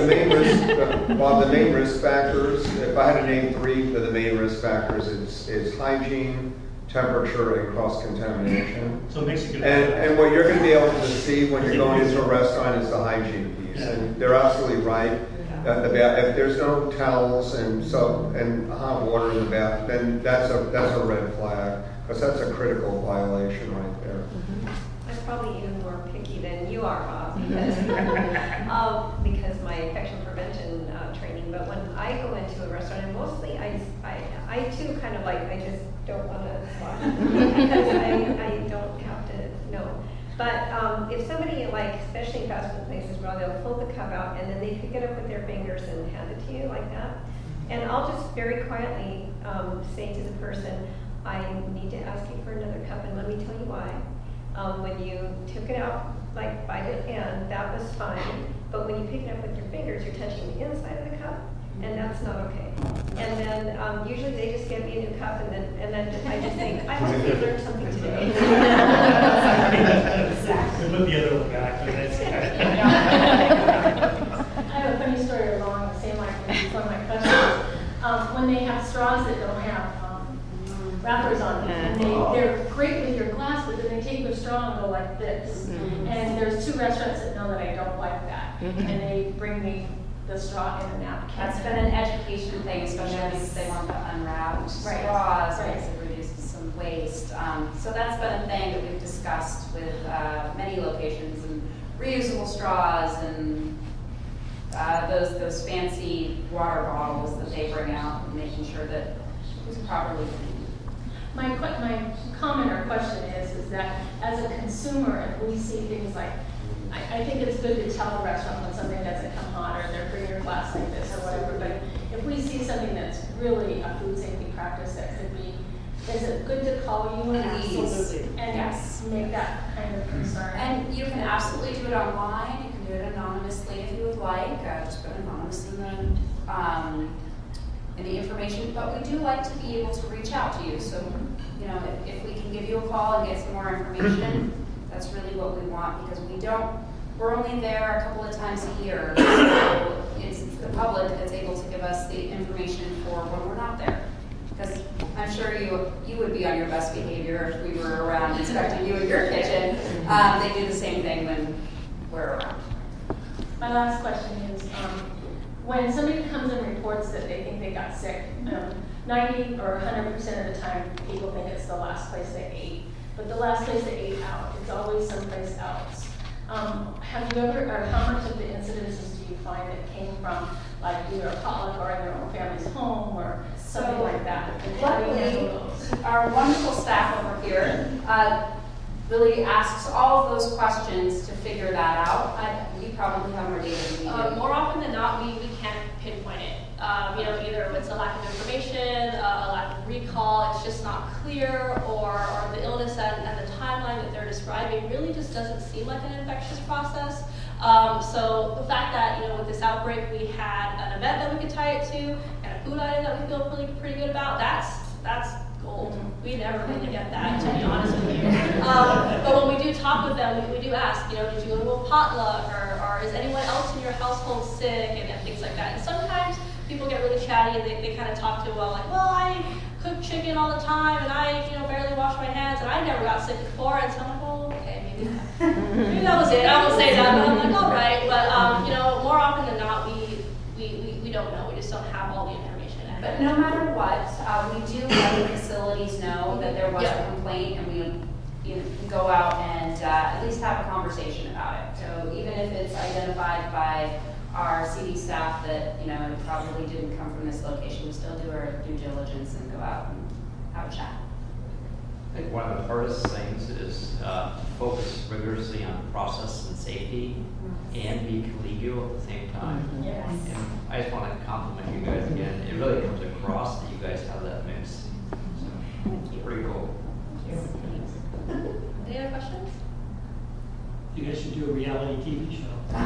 the main risk factors, if I had to name 3 of the main risk factors, is hygiene, temperature, and cross-contamination. So it makes a good and what you're going to be able to see when you're going into a restaurant is the hygiene piece. And they're absolutely right. If there's no towels and soap and hot water in the bath, then that's a red flag, because that's a critical violation right there. I'm probably even more picky than you are, Bob, because my infection prevention training. But when I go into a restaurant, and mostly I too kind of I just don't want to wash because I don't have to know. But if somebody, especially fast food places, where they'll pull the cup out and then they pick it up with their fingers and hand it to you like that, and I'll just very quietly say to the person, I need to ask you for another cup, and let me tell you why. When you took it out by the hand, that was fine, but when you pick it up with your fingers, you're touching the inside of the cup, and that's not okay. And then usually they just get me a new cup, and then I just think, I hope you learned something today. Put the other one back. I have a funny story along the same line with one of my questions. When they have straws that don't have wrappers on them, and they're great with your glass, but then they take their straw and go like this. And there's 2 restaurants that know that I don't like that, and they bring me the straw in a napkin. That's been an education thing, especially because they want the unwrapped straws, because it reduces some waste. So that's been a thing that we've discussed with many locations, and reusable straws, and those fancy water bottles that they bring out, and making sure that it's properly cleaned. My comment or question is that as a consumer, if we see things like, I think it's good to tell the restaurant when something doesn't come hot, or they're bringing your glass like this or whatever, but if we see something that's really a food safety practice that could be, is it good to call you and make that kind of concern? And you can absolutely do it online. You can do it anonymously if you would like. Just put anonymous in the information, but we do like to be able to reach out to you. So, if we can give you a call and get some more information, That's really what we want, because we're only there a couple of times a year. So it's the public that's able to give us the information for when we're not there. Because I'm sure you would be on your best behavior if we were around inspecting you in your kitchen. They do the same thing when we're around. My last question is, when somebody comes and reports that they think they got sick, 90 or 100% of the time, people think it's the last place they ate. But the last place they ate out, it's always someplace else. Have you ever, or how much of the incidences do you find that came from like either a potluck or in their own family's home or something like that? And how do you handle those? Our wonderful staff over here really asks all of those questions to figure that out. You probably have more data than we do. More often than not, we can't pinpoint it. Either it's a lack of information, a lack of recall, it's just not clear, or the illness and the timeline that they're describing really just doesn't seem like an infectious process. So the fact that, with this outbreak we had an event that we could tie it to, and a food item that we feel pretty good about, that's gold. We never really get that, to be honest with you. But when we do talk with them, we do ask, did you go to a potluck, or is anyone else in your household sick, and things like that. And sometimes people get really chatty and they kind of talk to, I cook chicken all the time, and I, barely wash my hands, and I never got sick before. And so I'm like, well, okay, maybe that was it. I won't say that, but I'm like, all right. But more often than not, we don't know. We just don't have all the information. But no matter what, we do let the facilities know that there was a complaint, and we go out and at least have a conversation about it. So even if it's identified by our CD staff that it probably didn't come from this location, we still do our due diligence and go out and have a chat. I think one of the hardest things is focus rigorously on process and safety and be collegial at the same time. Yes. And I just want to compliment you guys again. It really comes across that you guys have that mix. So, it's pretty cool. Any other questions? You guys should do a reality TV show. I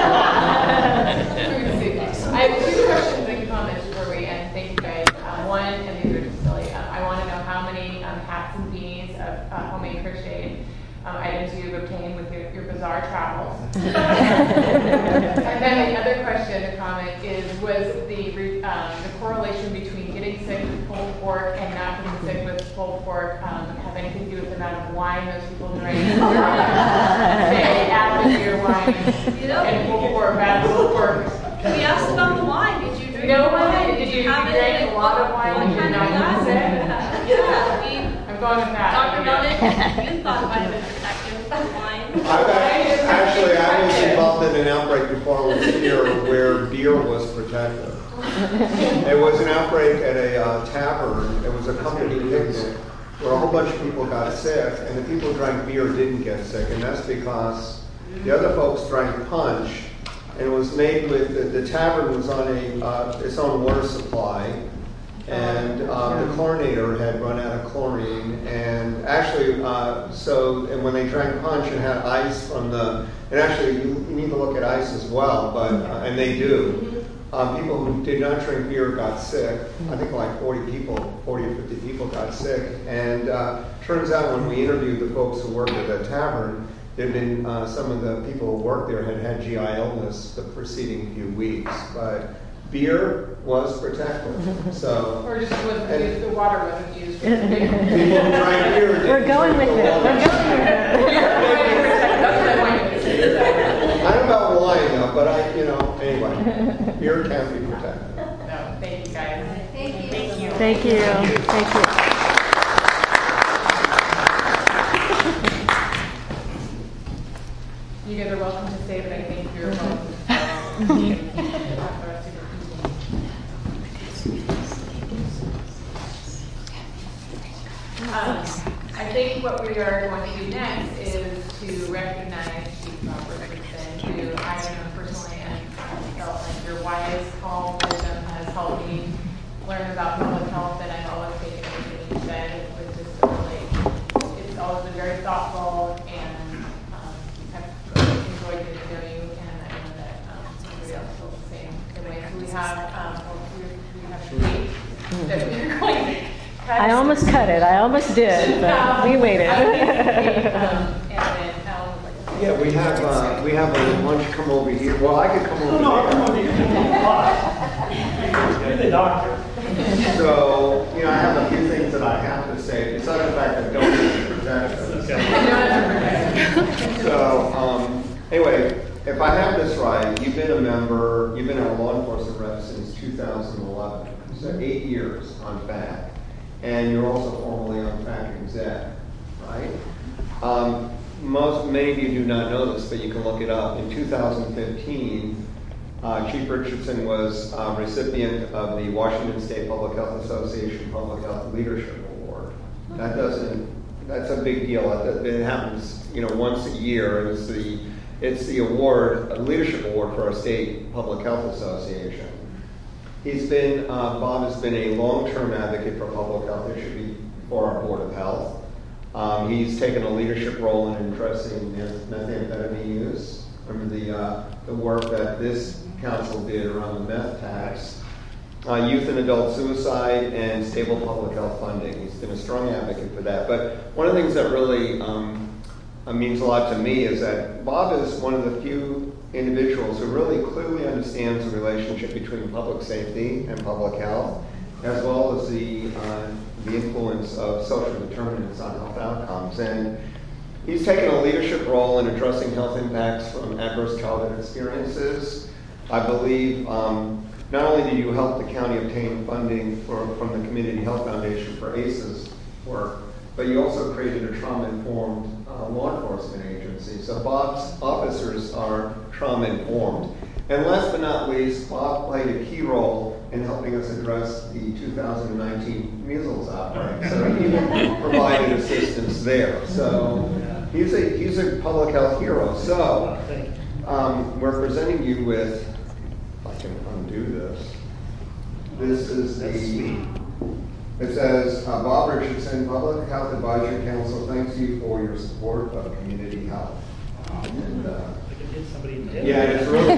have two questions and comments before we end. Thank you guys. One, and these are just silly. I want to know how many hats and beanies of homemade crocheted items you've obtained with your bizarre travels. And then the other question or comment was the correlation between getting sick with pulled pork and not getting sick with pulled pork have anything to do with the amount of wine those people drink? Say, after beer wine and pulled pork, bad pulled pork. We asked about the wine. Did you drink wine? Did you drink a lot of wine and you're not get sick? Yeah, I'm going with that. Dr. Melnick, you thought it might have been protective of wine. I was involved in an outbreak before I was here where beer was protective. It was an outbreak at a tavern. It was a company picnic where a whole bunch of people got sick, and the people who drank beer didn't get sick, and that's because the other folks drank punch, and it was made with, the tavern was on its own water supply, and the chlorinator had run out of chlorine, and actually, and when they drank punch and had ice from and actually you need to look at ice as well, but, and they do. People who did not drink beer got sick. I think like 40 or 50 people got sick. And turns out when we interviewed the folks who worked at the tavern, there'd been some of the people who worked there had GI illness the preceding few weeks. But beer was protective. So or just the water wasn't used. People who drank beer didn't. We're going with it. I don't know about wine though, but anyway, beer can be protected. No, thank you guys. Thank you. Thank you. Thank you. You guys are welcome to stay, but I think you're welcome I think what we are going to do next is to recognize Chief Robertson, who I know personally and felt like your wise call wisdom has helped me learn about public health, and I've always taken everything you said with just it's always been very thoughtful, and I've really enjoyed getting to know you, and I know that somebody else feels the same way. So we have a date that we're going to I almost cut it. I almost did, but we waited. And then Yeah, we have a lunch come over here. Well, I could come over here. No, come over here. You're the doctor. So, you know, I have a few things that I have to say, besides the fact that don't present them. So, anyway, if I have this right, you've been a law enforcement rep since 2011. So 8 years on FAC. And you're also formerly on FAC Exec, right? Many of you do not know this, but you can look it up. In 2015, Chief Richardson was a recipient of the Washington State Public Health Association Public Health Leadership Award. That's a big deal. It happens, you know, once a year. It's the award, a leadership award for our state public health association. Bob has been a long-term advocate for public health issues for our Board of Health. He's taken a leadership role in addressing methamphetamine use. Remember the work that this council did around the meth tax, youth and adult suicide, and stable public health funding. He's been a strong advocate for that. But one of the things that really means a lot to me is that Bob is one of the few individuals who really clearly understands the relationship between public safety and public health, as well as the influence of social determinants on health outcomes. And he's taken a leadership role in addressing health impacts from adverse childhood experiences. I believe not only did you help the county obtain funding from the Community Health Foundation for ACE's work, but you also created a trauma-informed law enforcement agency. So Bob's officers are trauma-informed. And last but not least, Bob played a key role in helping us address the 2019 measles outbreak. So he provided assistance there. So he's a public health hero. So we're presenting you with, if I can undo this. This is it says, Bob Richardson, Public Health Advisory Council, thanks you for your support of community health. And, somebody in yeah, it's really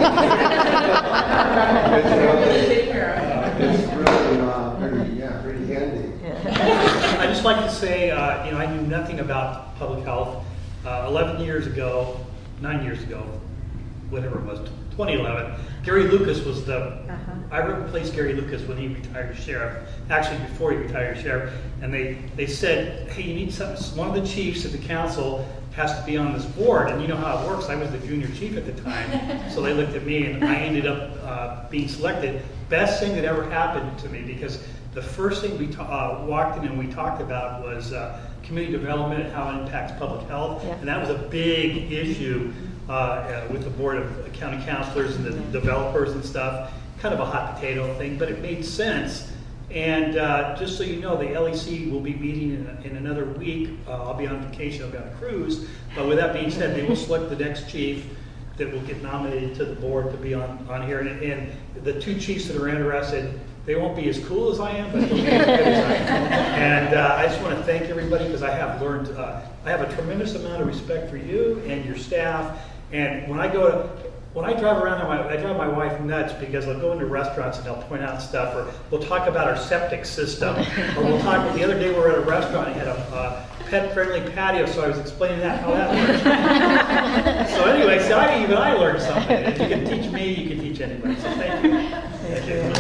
pretty handy. I just like to say, you know, I knew nothing about public health. 9 years ago, whatever it was, 2011, Gary Lucas was I replaced Gary Lucas when he retired sheriff, actually before he retired sheriff, and they said, hey, you need something, one of the chiefs of the council has to be on this board, and you know how it works. I was the junior chief at the time, so they looked at me, and I ended up being selected. Best thing that ever happened to me, because the first thing we walked in and we talked about was community development and how it impacts public health, and that was a big issue with the board of county councilors and the developers and stuff. Kind of a hot potato thing, but it made sense. And just so you know, the LEC will be meeting in another week. I'll be on vacation, I'll be on a cruise. But with that being said, they will select the next chief that will get nominated to the board to be on here. And the two chiefs that are interested, they won't be as cool as I am, but they'll be as good as I am. And I just want to thank everybody, because I have learned, I have a tremendous amount of respect for you and your staff. And when I drive around, I drive my wife nuts, because I'll go into restaurants and they'll point out stuff, or we'll talk about our septic system, or we'll talk. The other day we were at a restaurant and had a pet-friendly patio, so I was explaining how that works. So anyway, so I learned something. If you can teach me, you can teach anybody. So thank you. Thank you.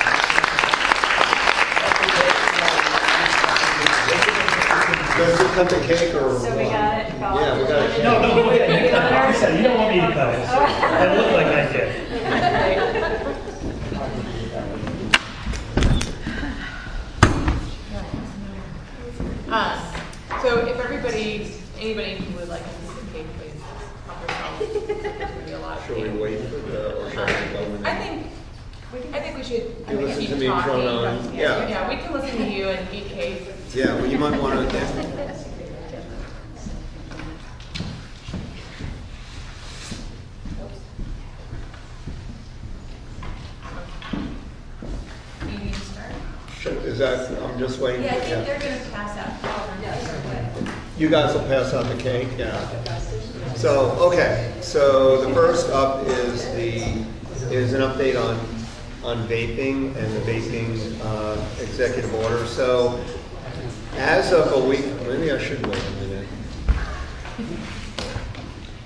Does it cut the cake, or? So we got it. Yeah, we got it. No, go ahead. You don't want me to cut it. So it looked like I did. So if anybody who would like to see the cake, please help yourself. There's going to be a lot of Should we cake. wait for the, or should we go in? I think we should You listen keep to me talking. drone on. Yeah. Yeah, we can listen to you and eat cake. Yeah, well, you might want to. Is that, I'm just waiting. Yeah, I think they're going to pass out. You guys will pass out the cake, yeah. So, okay, so the first up is an update on vaping and the vaping executive order. So, as of a week, maybe I should wait a minute.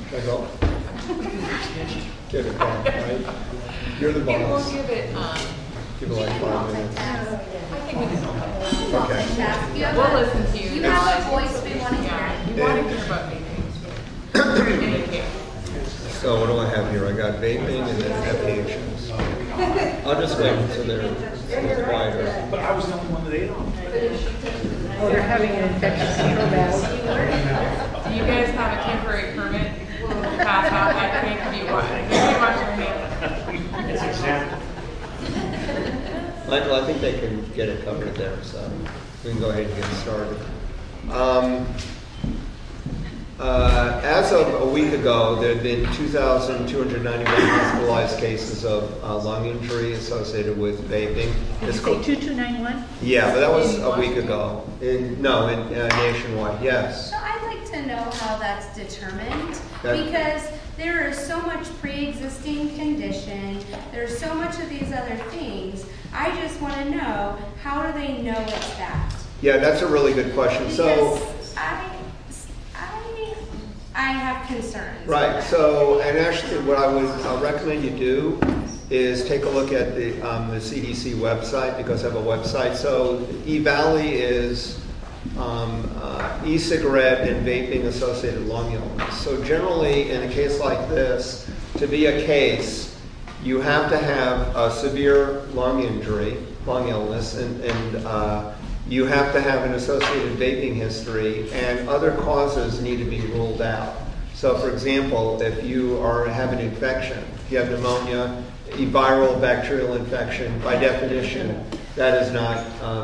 I go? Give it back, right? You're the Okay, boss. we'll give it, Give it like 5 minutes. I think we can hold it. Okay. We'll listen to you. You have a voice we want to hear. Yeah, we want to hear about vaping. Any case. So what do I have here? I got vaping and then applications. I'll just wait until they're quieter. But I was the only one that ate on. Oh, they're having an infectious control battle. Do you guys have a temporary permit? We'll pass out that thing if you want. If you want your hand. It's exempt. Michael, I think they can get it covered there, so we can go ahead and get started. As of a week ago, there had been 2,291 hospitalized cases of lung injury associated with vaping. Did you say 2291? Yeah, but that was a week ago. Nationwide, yes. So I'd like to know how that's determined, That- because there is so much pre-existing condition, there's so much of these other things. I just want to know, how do they know it's that? Yeah, that's a really good question. Because I have concerns. Right. So, and actually, what I would recommend you do is take a look at the CDC website, because I have a website. So, E-Valley is e-cigarette and vaping associated lung illness. So, generally, in a case like this, to be a case, you have to have a severe lung injury, lung illness, and you have to have an associated vaping history, and other causes need to be ruled out. So, for example, if you have an infection, if you have pneumonia, a viral bacterial infection, by definition, that is not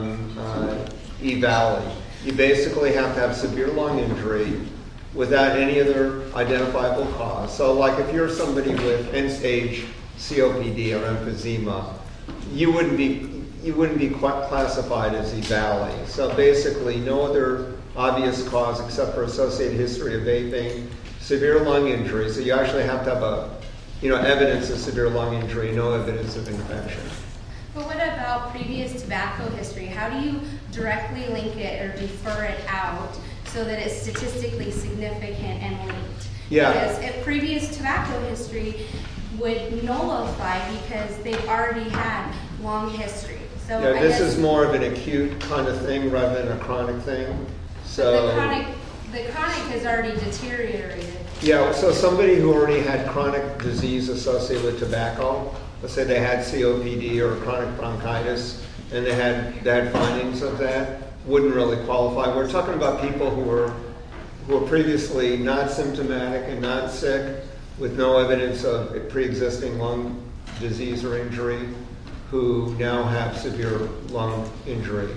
E-Valley. You basically have to have severe lung injury without any other identifiable cause. So, like if you're somebody with end-stage COPD or emphysema, you wouldn't be quite classified as E-Valley. So basically, no other obvious cause except for associated history of vaping, severe lung injury. So you actually have to have evidence of severe lung injury, no evidence of infection. But what about previous tobacco history? How do you directly link it or defer it out so that it's statistically significant and linked? Yeah. Because if previous tobacco history would nullify because they've already had long history. So yeah, this is more of an acute kind of thing rather than a chronic thing. So the chronic has already deteriorated. Yeah, so somebody who already had chronic disease associated with tobacco, let's say they had COPD or chronic bronchitis, and they had findings of that, wouldn't really qualify. We're talking about people who were previously not symptomatic and not sick, with no evidence of a pre-existing lung disease or injury, who now have severe lung injury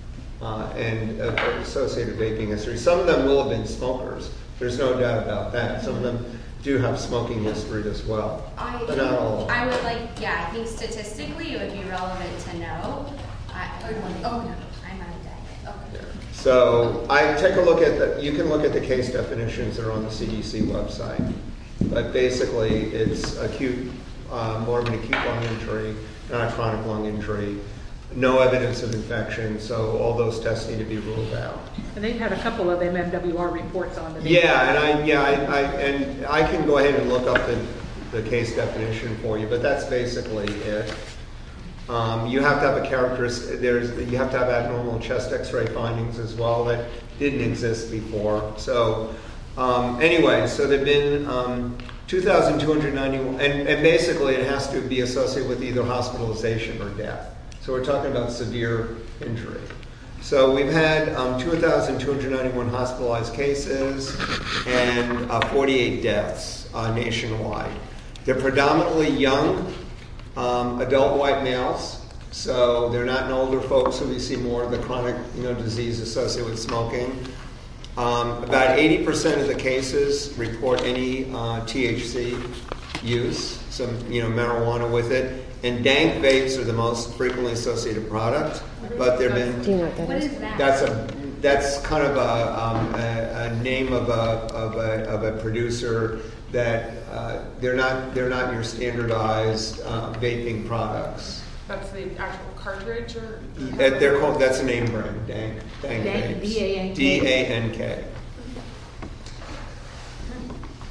and associated vaping history. Some of them will have been smokers. There's no doubt about that. Some of them do have smoking history as well, but not all of them. I would I think statistically it would be relevant to know. I'm on a diet. Okay. So I take a look at you can look at the case definitions that are on the CDC website. But basically, it's more of an acute lung injury, not a chronic lung injury. No evidence of infection, so all those tests need to be ruled out. And they've had a couple of MMWR reports on them. Yeah, and I can go ahead and look up the case definition for you, but that's basically it. You have to have a characteristic. You have to have abnormal chest X-ray findings as well that didn't exist before. So. Anyway, so there have been 2,291, and basically it has to be associated with either hospitalization or death. So we're talking about severe injury. So we've had 2,291 hospitalized cases and 48 deaths nationwide. They're predominantly young, adult white males. So they're not in older folks who we see more of the chronic disease associated with smoking. About 80% of the cases report any THC use, some marijuana with it, and dank vapes are the most frequently associated product. But there've been What is that? That's kind of a name of a producer that they're not your standardized vaping products. That's the actual cartridge, or they're called. That's a name brand. Dank vapes. D-A-N-K. D-A-N-K.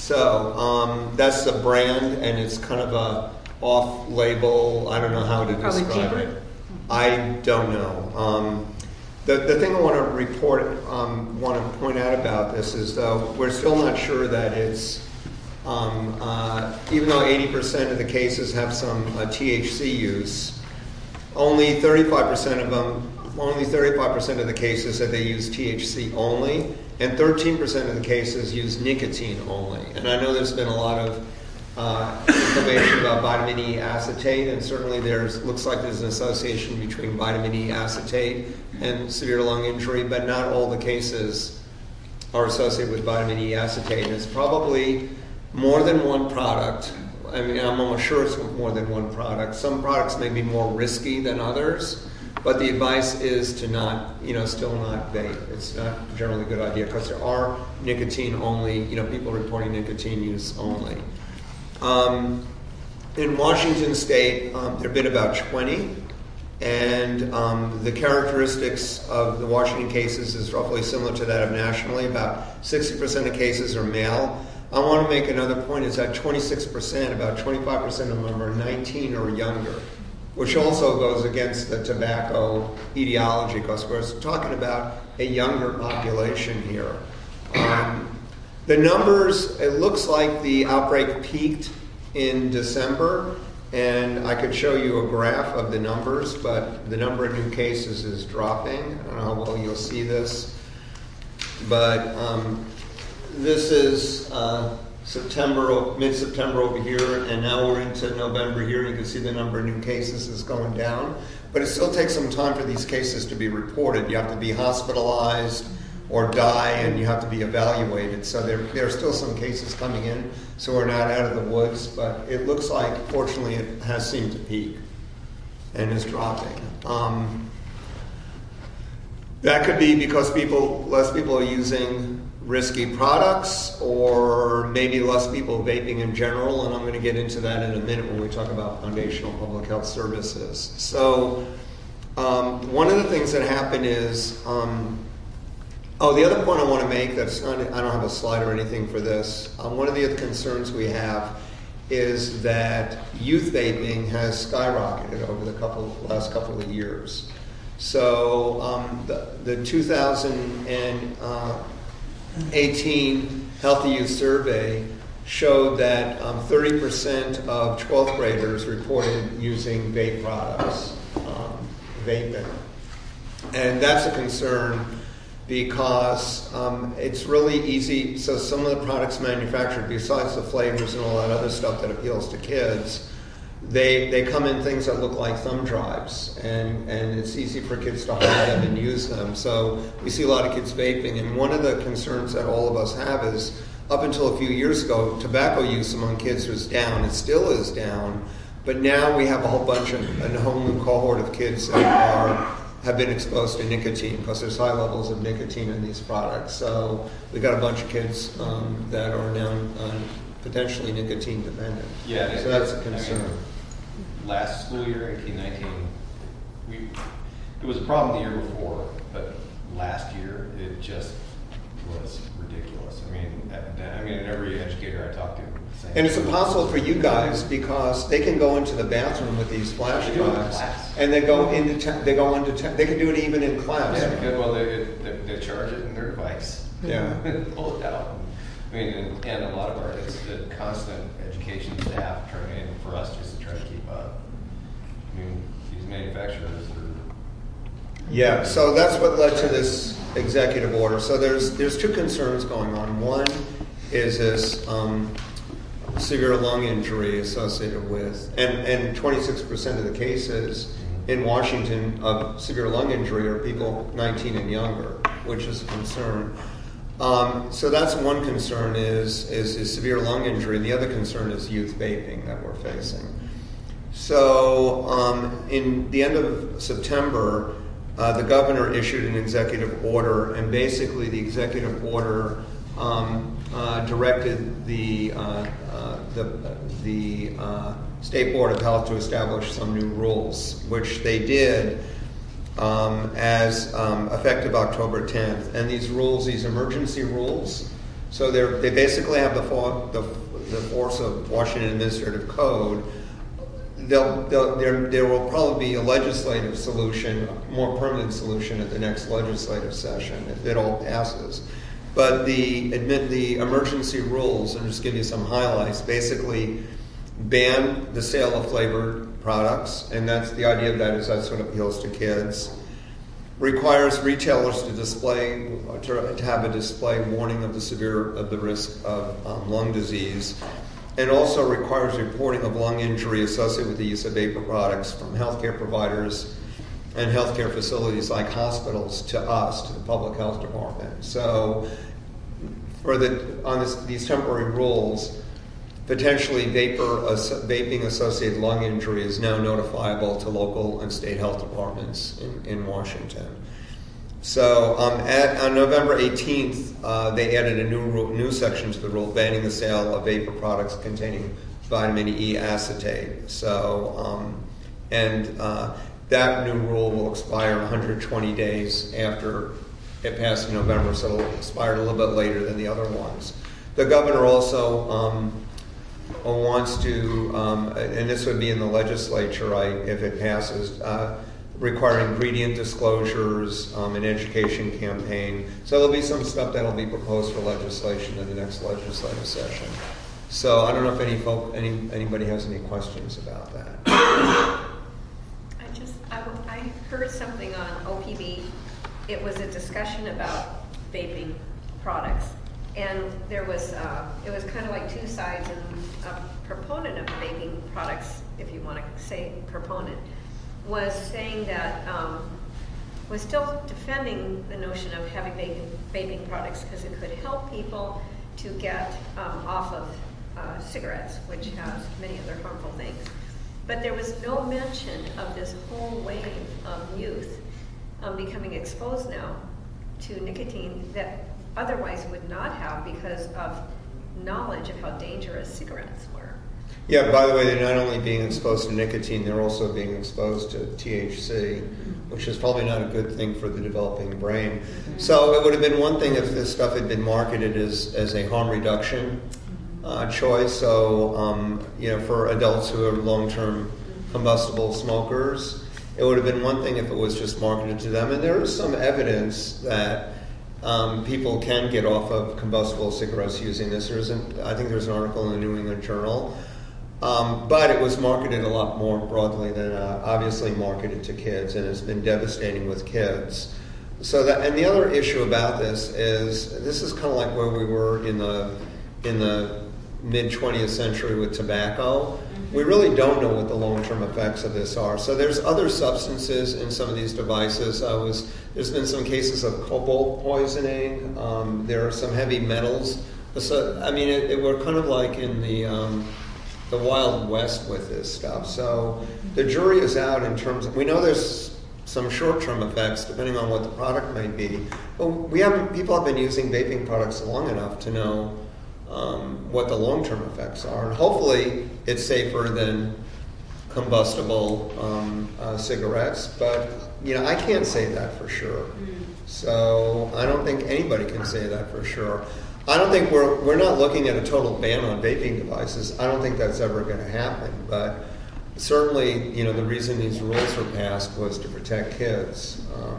So that's the brand, and it's kind of a off-label. I don't know how to Probably describe cheaper? it. I don't know. The thing I want to report, want to point out about this is, though, we're still not sure that it's, even though 80% of the cases have some THC use, only 35% of the cases that they use THC only, and 13% of the cases use nicotine only. And I know there's been a lot of information about vitamin E acetate, and certainly looks like there's an association between vitamin E acetate and severe lung injury, but not all the cases are associated with vitamin E acetate. And it's probably more than one product. I mean, I'm almost sure it's more than one product. Some products may be more risky than others, but the advice is to not, still not vape. It's not generally a good idea because there are nicotine only, people reporting nicotine use only. In Washington State, there have been about 20, and the characteristics of the Washington cases is roughly similar to that of nationally. About 60% of cases are male. I want to make another point is that 26%, about 25% of them are 19 or younger, which also goes against the tobacco etiology because we're talking about a younger population here. The numbers, it looks like the outbreak peaked in December, and I could show you a graph of the numbers, but the number of new cases is dropping. I don't know how well you'll see this, but this is mid-September over here, and now we're into November here, and you can see the number of new cases is going down. But it still takes some time for these cases to be reported. You have to be hospitalized or die, and you have to be evaluated. So there are still some cases coming in, so we're not out of the woods, but it looks like, fortunately, it has seemed to peak and is dropping. That could be because less people are using risky products, or maybe less people vaping in general, and I'm going to get into that in a minute when we talk about foundational public health services. So one of the things that happened is, the other point I want to make, that's not, I don't have a slide or anything for this. One of the other concerns we have is that youth vaping has skyrocketed over the last couple of years. So the 2018 Healthy Youth Survey showed that 30% of 12th graders reported using vape products, vaping. And that's a concern because it's really easy. So some of the products manufactured, besides the flavors and all that other stuff that appeals to kids, they come in things that look like thumb drives, and it's easy for kids to hold them and use them. So we see a lot of kids vaping, and one of the concerns that all of us have is, up until a few years ago, tobacco use among kids was down. It still is down, but now we have a whole new cohort of kids that have been exposed to nicotine because there's high levels of nicotine in these products. So we got a bunch of kids that are now potentially nicotine dependent. Yeah, so that's a concern. Last school year, 18-19, it was a problem the year before, but last year it just was ridiculous. I mean, every educator I talked to. And it's impossible for you guys because they can go into the bathroom with these flash drives, and they can do it even in class. Yeah, because, well, they charge it in their device. Yeah. Pull it out. I mean, and a lot of it's the constant education staff trying for us just to try to keep up. I mean, these manufacturers are. Yeah, so that's what led to this executive order. So there's two concerns going on. One is this severe lung injury associated with, and 26% of the cases in Washington of severe lung injury are people 19 and younger, which is a concern. So that's one concern is severe lung injury. The other concern is youth vaping that we're facing. So in the end of September, the governor issued an executive order, and basically the executive order directed the State Board of Health to establish some new rules, which they did as effective October 10th. And these rules, these emergency rules, So they basically have the force of Washington Administrative Code. There will probably be a legislative solution, a more permanent solution at the next legislative session if it all passes. But the emergency rules, and just give you some highlights, basically ban the sale of flavored products, and that's the idea of that is that sort of appeals to kids. Requires retailers to have a display warning of the risk of lung disease, and also requires reporting of lung injury associated with the use of vapor products from healthcare providers and healthcare facilities like hospitals to us, to the public health department. So these temporary rules, potentially vaping associated lung injury is now notifiable to local and state health departments in Washington. So on November 18th, they added a new section to the rule banning the sale of vapor products containing vitamin E acetate. So, that new rule will expire 120 days after it passed in November, so it'll expire a little bit later than the other ones. The governor also wants to, and this would be in the legislature, if it passes, require ingredient disclosures, an education campaign. So there'll be some stuff that'll be proposed for legislation in the next legislative session. So I don't know if anybody has any questions about that. I heard something on OPB. It was a discussion about vaping products. And there was, it was kind of like two sides, and a proponent of vaping products, if you want to say proponent, was saying that, was still defending the notion of having vaping products because it could help people to get off of cigarettes, which has many other harmful things. But there was no mention of this whole wave of youth becoming exposed now to nicotine that otherwise would not have because of knowledge of how dangerous cigarettes were. Yeah, by the way, they're not only being exposed to nicotine, they're also being exposed to THC, which is probably not a good thing for the developing brain. So it would have been one thing if this stuff had been marketed as a harm reduction choice. So, for adults who are long-term combustible smokers, it would have been one thing if it was just marketed to them. And there is some evidence that people can get off of combustible cigarettes using this. I think there's an article in the New England Journal. But it was marketed a lot more broadly than obviously marketed to kids, and it's been devastating with kids. And the other issue about this is kind of like where we were in the mid-20th century with tobacco. We really don't know what the long-term effects of this are. So there's other substances in some of these devices. There's been some cases of cobalt poisoning. There are some heavy metals. So, we're kind of like in the Wild West with this stuff. So the jury is out in terms of, we know there's some short-term effects depending on what the product might be. But people have been using vaping products long enough to know what the long-term effects are. And hopefully it's safer than combustible cigarettes, but I can't say that for sure. So I don't think anybody can say that for sure. I don't think we're not looking at a total ban on vaping devices. I don't think that's ever going to happen. But certainly, the reason these rules were passed was to protect kids.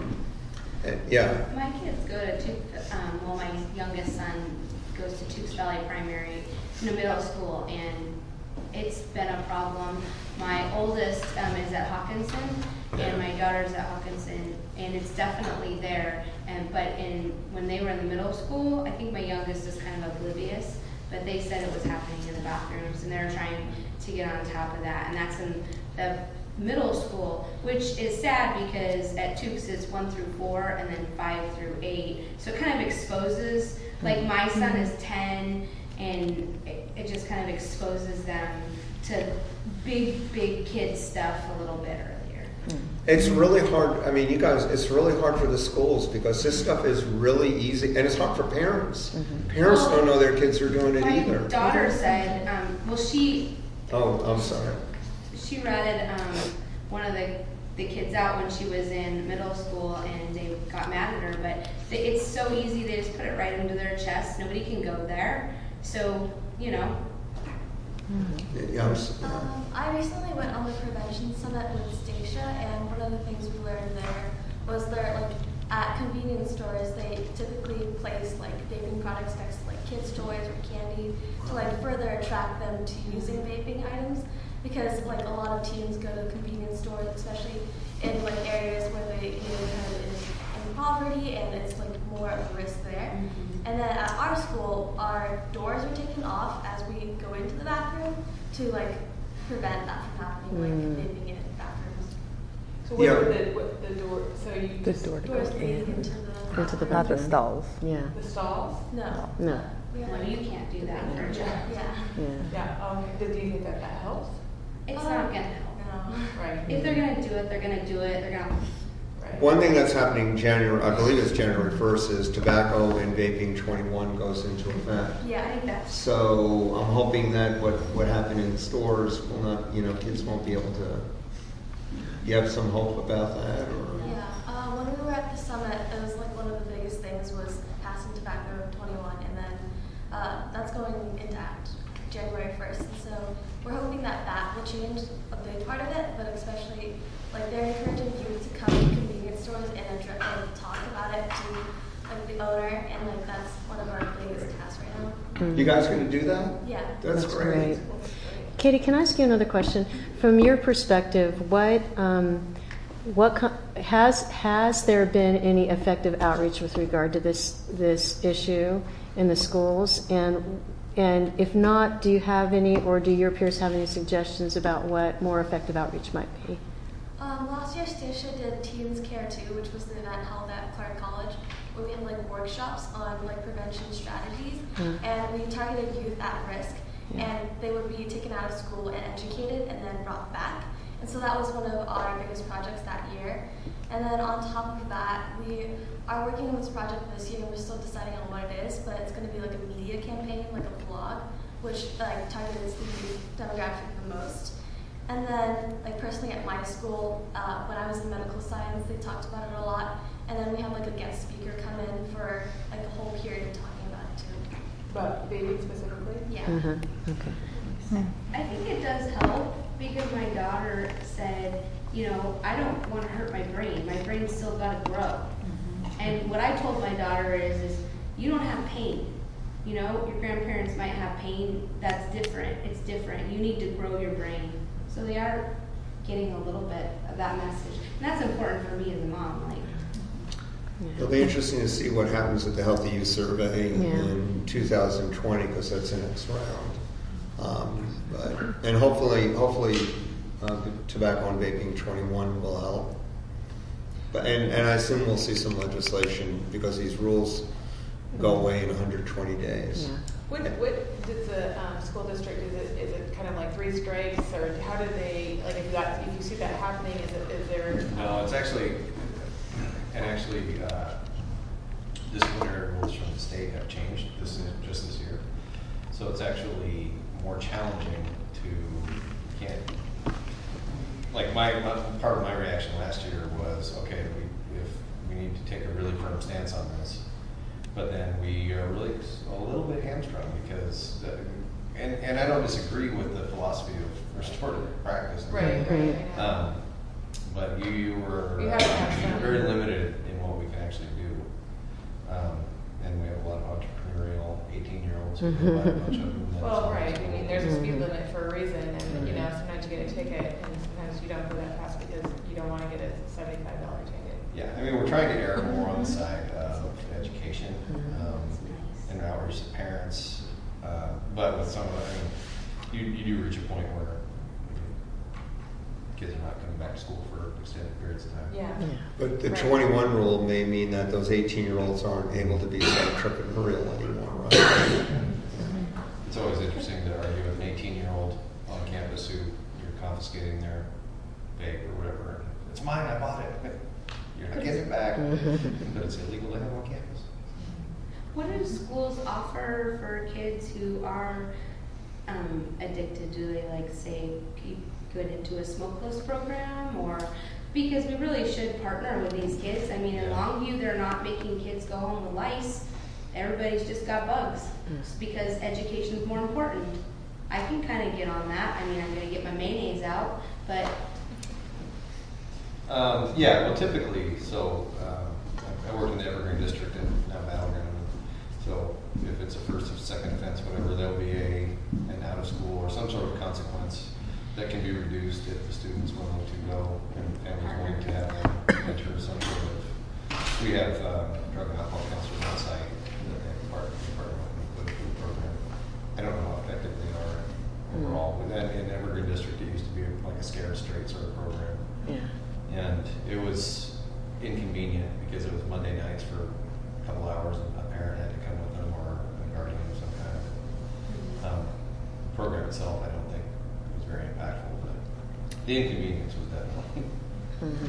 Yeah. My kids go to my youngest son goes to Tukes Valley Primary in the middle school, and it's been a problem. My oldest is at Hawkinson, and my daughter's at Hawkinson, and it's definitely there. But when they were in the middle school, I think my youngest is kind of oblivious, but they said it was happening in the bathrooms, and they're trying to get on top of that. And that's in the middle school, which is sad because at Tukes it's 1 through 4 and then 5 through 8. So it kind of exposes, like my son is 10, and it just kind of exposes them to big kid stuff a little bit earlier. It's really hard. You guys, it's really hard for the schools because this stuff is really easy, and it's hard for parents. Parents don't know their kids are doing it either. My daughter said, Oh, I'm sorry. she read one of the the kids out when she was in middle school, and they got mad at her. But it's so easy; they just put it right into their chest. Nobody can go there, so you know. I recently went on the prevention summit with Stacia, and one of the things we learned there was at convenience stores they typically place vaping products next to kids' toys or candy to further attract them to using vaping items, because a lot of teens go to convenience stores, especially in areas where the neighborhood is in poverty and it's more of a risk there. Mm-hmm. And then at our school, our doors are taken off as we go into the bathroom to prevent that from happening, vaping in bathrooms. So what are the door? So you the doors leading into the not the stalls. Yeah. The stalls? No. No. No, you can't do that. Yeah. Do you think that helps? It's not gonna help. No. Right. If they're gonna do it, they're gonna do it. They're gonna. One thing that's happening I believe it's January 1st, is tobacco and vaping 21 goes into effect. Yeah, I think that's. So I'm hoping that what happened in the stores will not, kids won't be able to. You have some hope about that, or? Yeah, when we were at the summit, it was one of the biggest things was passing tobacco 21, and then that's going into act January 1st. And so we're hoping that will change a big part of it, but especially they're encouraging youth to come to convenience stores and talk about it to the owner, and that's one of our biggest tasks right now. Mm-hmm. You guys going to do that? Yeah. That's great. Katie, can I ask you another question? From your perspective, has there been any effective outreach with regard to this issue in the schools? And if not, do you have any, or do your peers have any suggestions about what more effective outreach might be? Last year, Stacia did Teens Care 2, which was the event held at Clark College, where we had workshops on prevention strategies, and we targeted youth at risk, and they would be taken out of school and educated, and then brought back. And so that was one of our biggest projects that year. And then on top of that, we are working on this project this year, and we're still deciding on what it is, but it's going to be a media campaign, a blog, which targets the youth demographic the most. And then, personally at my school, when I was in medical science, they talked about it a lot. And then we have a guest speaker come in for a whole period talking about it too. About vaping specifically? Yeah. Okay. I think it does help, because my daughter said, I don't want to hurt my brain. My brain's still got to grow. Mm-hmm. And what I told my daughter is you don't have pain. Your grandparents might have pain. That's different. It's different. You need to grow your brain. So they are getting a little bit of that message. And that's important for me as a mom. It'll be interesting to see what happens with the Healthy Youth Survey in 2020, because that's the next round. And hopefully, tobacco and vaping 21 will help. And I assume we'll see some legislation, because these rules go away in 120 days. Yeah. What does the school district, is it kind of 3 strikes, or how do they, if you see that happening, is there? No, it's actually, disciplinary rules from the state have changed just this year. So it's actually more challenging to, part of my reaction last year was, okay, if we need to take a really firm stance on this. But then we are really a little bit hamstrung, because, and I don't disagree with the philosophy of restorative practice. Right. But you were very limited in what we can actually do. And we have a lot of entrepreneurial 18-year-olds who buy a bunch of them. Well, right. I mean, there's a speed limit for a reason, and sometimes you get a ticket, and sometimes you don't go that fast because you don't want to get a $75 ticket. Yeah, I mean, we're trying to err more on the side of education and outreach to parents, but with some of the, you do reach a point where kids are not coming back to school for extended periods of time. Yeah. But the 21 rule may mean that those 18-year-olds aren't able to be entrepreneurial anymore, right? It's always interesting to argue with an 18-year-old on campus who you're confiscating their vape or whatever. It's mine, I bought it. You're not getting it back, but it's illegal to have on campus. What do schools offer for kids who are addicted? Do they say keep good into a smokeless program, or because we really should partner with these kids. I mean, in Longview, they're not making kids go home with lice. Everybody's just got bugs because education is more important. I can kind of get on that. I mean, I'm going to get my mayonnaise out, but... Yeah, well, typically, so I work in the Evergreen District and now Battleground. So if it's a first or second offense, whatever, there'll be an out of school or some sort of consequence that can be reduced if the student's willing to go and the family's willing to have them enter some sort of. We have drug and alcohol counselors on site that they partner with the food program. I don't know how effective they are overall. With that in Evergreen District, it used to be like a Scared Straight sort of program. Yeah. And it was inconvenient because it was Monday nights for a couple hours and a parent had to come with them or a guardian of some kind. Program itself, I don't think was very impactful, but the inconvenience was definitely.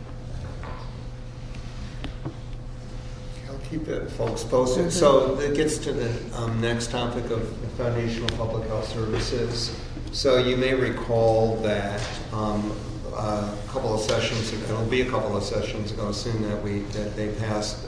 I'll keep the folks posted. So that gets to the next topic of foundational public health services. So you may recall that a couple of sessions ago, it'll be a couple of sessions ago soon, that they passed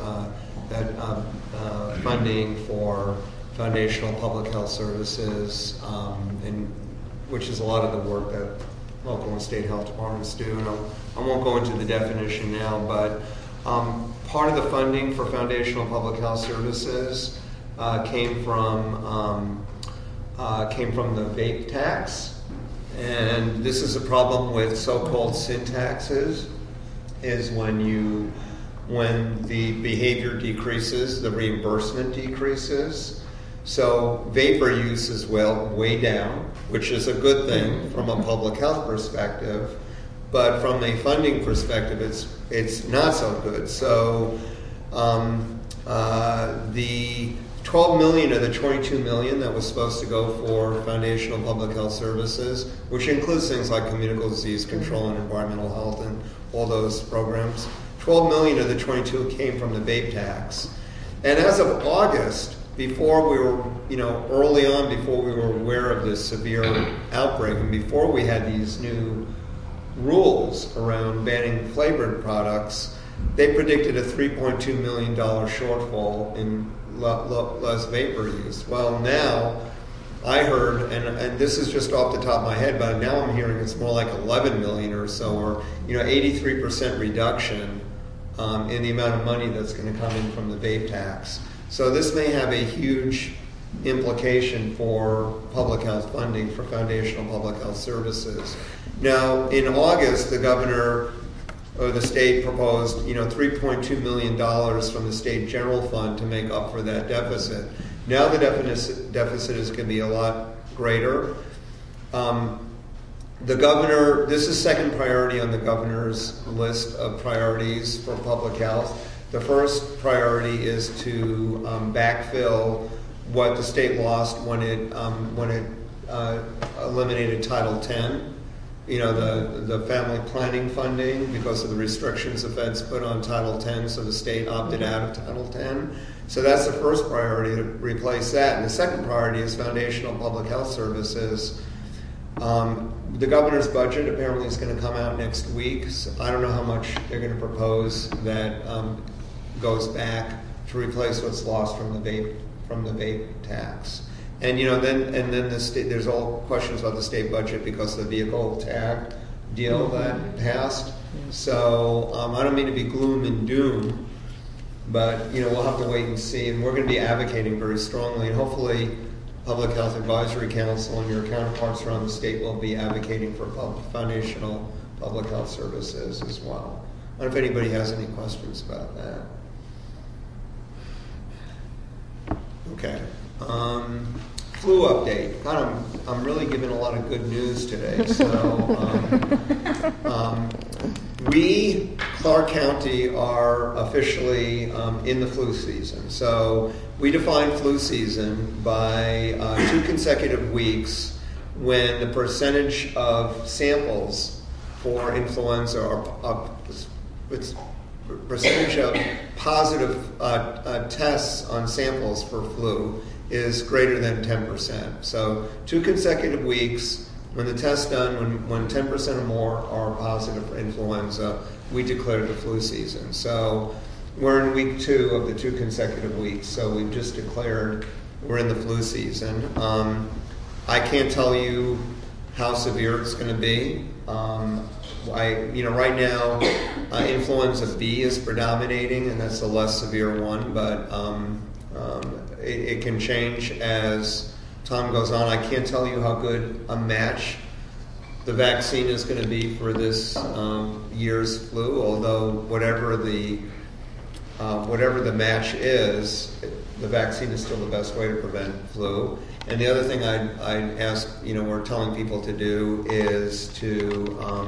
funding for foundational public health services, which is a lot of the work that local and state health departments do. And I won't go into the definition now, but part of the funding for foundational public health services came from the vape tax. And this is a problem with so-called sin taxes, is when the behavior decreases, the reimbursement decreases. So vapor use is way down, which is a good thing from a public health perspective, but from a funding perspective, it's not so good. So the 12 million of the 22 million that was supposed to go for foundational public health services, which includes things like communicable disease control and environmental health and all those programs, 12 million of the 22 came from the vape tax. And as of August, before we were, early on, before we were aware of this severe outbreak, and before we had these new rules around banning flavored products, they predicted a $3.2 million shortfall in less vapor use. Well, now I heard, and this is just off the top of my head, but now I'm hearing it's more like 11 million or so, or 83% reduction in the amount of money that's going to come in from the vape tax. So this may have a huge implication for public health funding for foundational public health services. Now, in August, the governor or the state proposed, $3.2 million from the state general fund to make up for that deficit. Now the deficit is going to be a lot greater. The governor, this is second priority on the governor's list of priorities for public health. The first priority is to backfill what the state lost when it eliminated Title X. The family planning funding, because of the restrictions the feds put on Title X, so the state opted out of Title X. So that's the first priority, to replace that. And the second priority is foundational public health services. The governor's budget apparently is going to come out next week. So I don't know how much they're going to propose that goes back to replace what's lost from the vape tax. And then the state, there's all questions about the state budget because of the vehicle tag deal that passed. So I don't mean to be gloom and doom, but we'll have to wait and see. And we're going to be advocating very strongly, and hopefully, Public Health Advisory Council and your counterparts around the state will be advocating for foundational public health services as well. I don't know if anybody has any questions about that. Okay. Flu update. God, I'm really giving a lot of good news today. So we, Clark County, are officially in the flu season. So we define flu season by 2 consecutive weeks when the percentage of samples for influenza are percentage of positive tests on samples for flu is greater than 10%. So 2 consecutive weeks When the test's done, when 10% or more are positive for influenza, we declare the flu season. So we're in week 2 of the 2 consecutive weeks, so we've just declared we're in the flu season. I can't tell you how severe it's going to be. Right now, influenza B is predominating, and that's the less severe one, but it can change as time goes on. I can't tell you how good a match the vaccine is going to be for this year's flu, although whatever the match is, the vaccine is still the best way to prevent flu. And the other thing I'd ask, we're telling people to do is to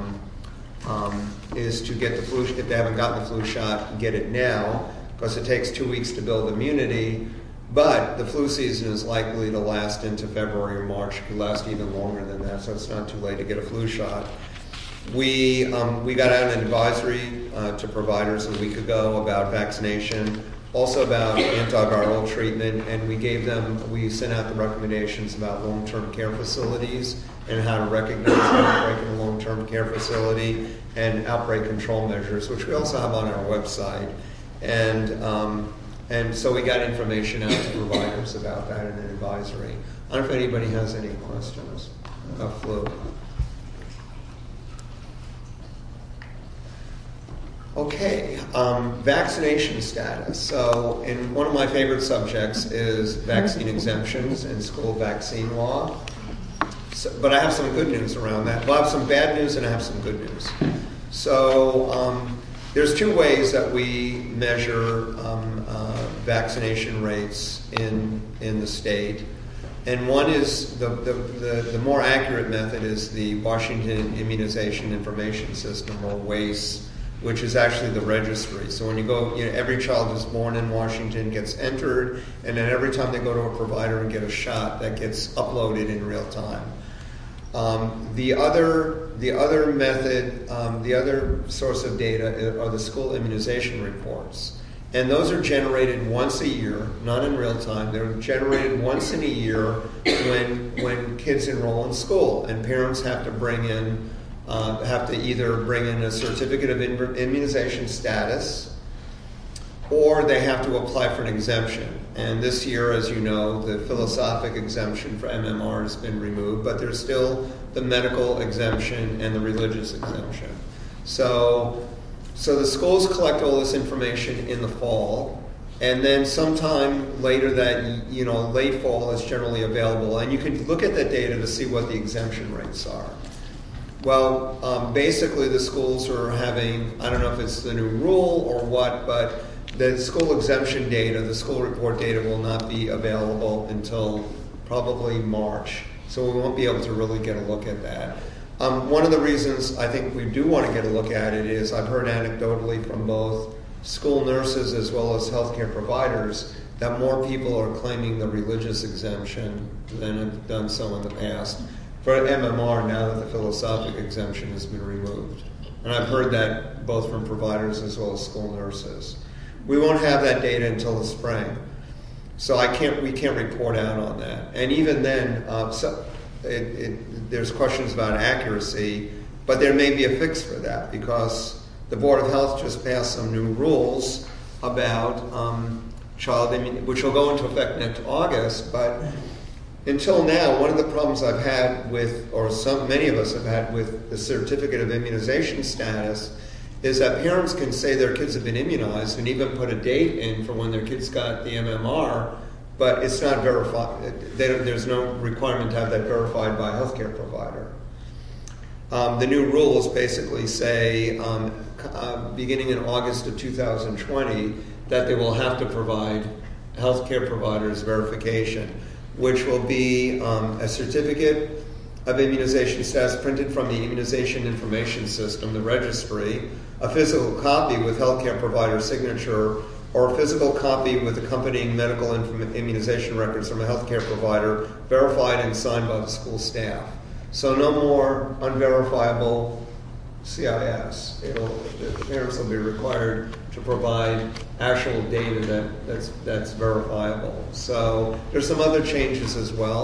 get the flu. If they haven't gotten the flu shot, get it now, because it takes 2 weeks to build immunity. But the flu season is likely to last into February or March. It could last even longer than that, so it's not too late to get a flu shot. We got out an advisory to providers a week ago about vaccination, also about antiviral treatment, and we sent out the recommendations about long-term care facilities and how to recognize an outbreak in a long-term care facility and outbreak control measures, which we also have on our website. And so we got information out to providers about that in an advisory. I don't know if anybody has any questions about flu. Okay, vaccination status. So, one of my favorite subjects is vaccine exemptions and school vaccine law. But I have some good news around that. Well, I have some bad news and I have some good news. So, there's 2 ways that we measure vaccination rates in the state. And one is the more accurate method is the Washington Immunization Information System, or WAIS, which is actually the registry. So when you go, every child who's born in Washington gets entered, and then every time they go to a provider and get a shot, that gets uploaded in real time. The other method, the other source of data are the school immunization reports. And those are generated once a year, not in real time. They're generated once in a year when kids enroll in school, and parents have to either bring in a certificate of immunization status, or they have to apply for an exemption. And this year, as you know, the philosophic exemption for MMR has been removed, but there's still the medical exemption and the religious exemption. So the schools collect all this information in the fall, and then sometime later that, late fall is generally available, and you can look at that data to see what the exemption rates are. Well, basically the schools are having, I don't know if it's the new rule or what, but the school exemption data, the school report data will not be available until probably March. So we won't be able to really get a look at that. One of the reasons I think we do want to get a look at it is I've heard anecdotally from both school nurses as well as healthcare providers that more people are claiming the religious exemption than have done so in the past for MMR now that the philosophic exemption has been removed. And I've heard that both from providers as well as school nurses. We won't have that data until the spring. So we can't report out on that. And even then, there's questions about accuracy, but there may be a fix for that because the Board of Health just passed some new rules about child immunity, which will go into effect next August. But until now, one of the problems I've had with, or many of us have had with the certificate of immunization status is that parents can say their kids have been immunized and even put a date in for when their kids got the MMR, but it's not verified. There's no requirement to have that verified by a healthcare provider. The new rules basically say, beginning in August of 2020, that they will have to provide healthcare providers verification, which will be a certificate of immunization status printed from the Immunization Information System, the registry, a physical copy with healthcare provider signature, or a physical copy with accompanying medical immunization records from a healthcare provider, verified and signed by the school staff. So no more unverifiable CIS. The parents will be required to provide actual data that's verifiable. So there's some other changes as well.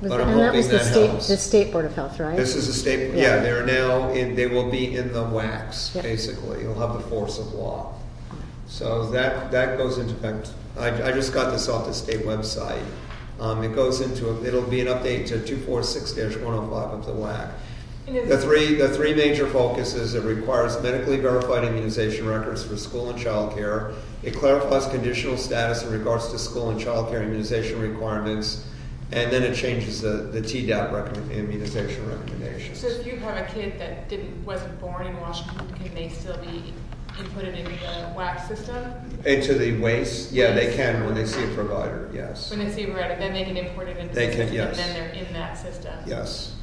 But I'm And that hoping was the that state, helps. the State Board of Health, right? This is a state, Yeah. they're now they will be in the WACs, Yep. basically. You'll have the force of law. So that goes into effect. I just got this off the state website. It goes into, it'll be an update to 246-105 of the WAC. The three major focuses: it requires medically verified immunization records for school and child care. It clarifies conditional status in regards to school and child care immunization requirements. And then it changes the TDAP immunization recommendations. So if you have a kid that wasn't born in Washington, can they still be inputted into the WAC system? Into the WACE? Yeah, they can when they see a provider, yes. When they see a provider, then they can import it into They the can, system, yes. and then they're in that system. Yes.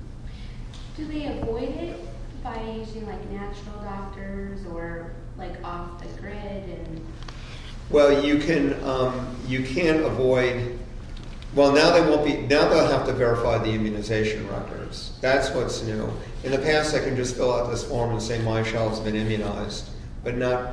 Do they avoid it by using like natural doctors or like off the grid and? Well, you can avoid. Well, now they won't be. Now they'll have to verify the immunization records. That's what's new. In the past, I can just fill out this form and say my child's been immunized, but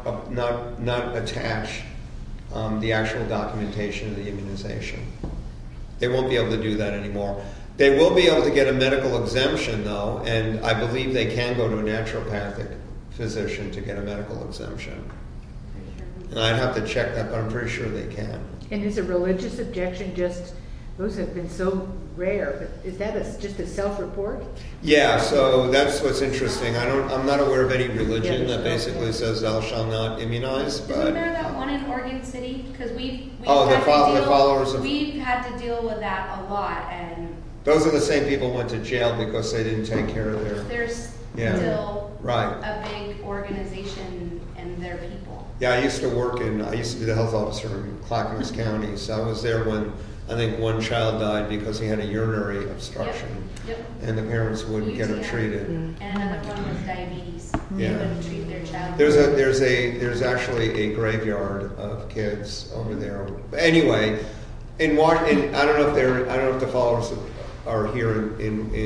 not attach the actual documentation of the immunization. They won't be able to do that anymore. They will be able to get a medical exemption, though, and I believe they can go to a naturopathic physician to get a medical exemption. And I'd have to check that, but I'm pretty sure they can. And is a religious objection just, those have been so rare, but is that just a self-report? Yeah, so that's what's interesting. I'm not aware of any religion that basically says thou shalt not immunize, but Isn't there that one in Oregon City? Because we've the followers of, we've had to deal with that a lot, and those are the same people who went to jail because they didn't take care of there's Yeah. still Right. a big organization and their people. Yeah, I used to be the health officer in Clackamas County, so I was there when I think one child died because he had a urinary obstruction. Yep. And the parents wouldn't get him treated. And another one was diabetes. Yeah. They wouldn't treat their child. There's actually a graveyard of kids over there. Anyway, I don't know if the followers are here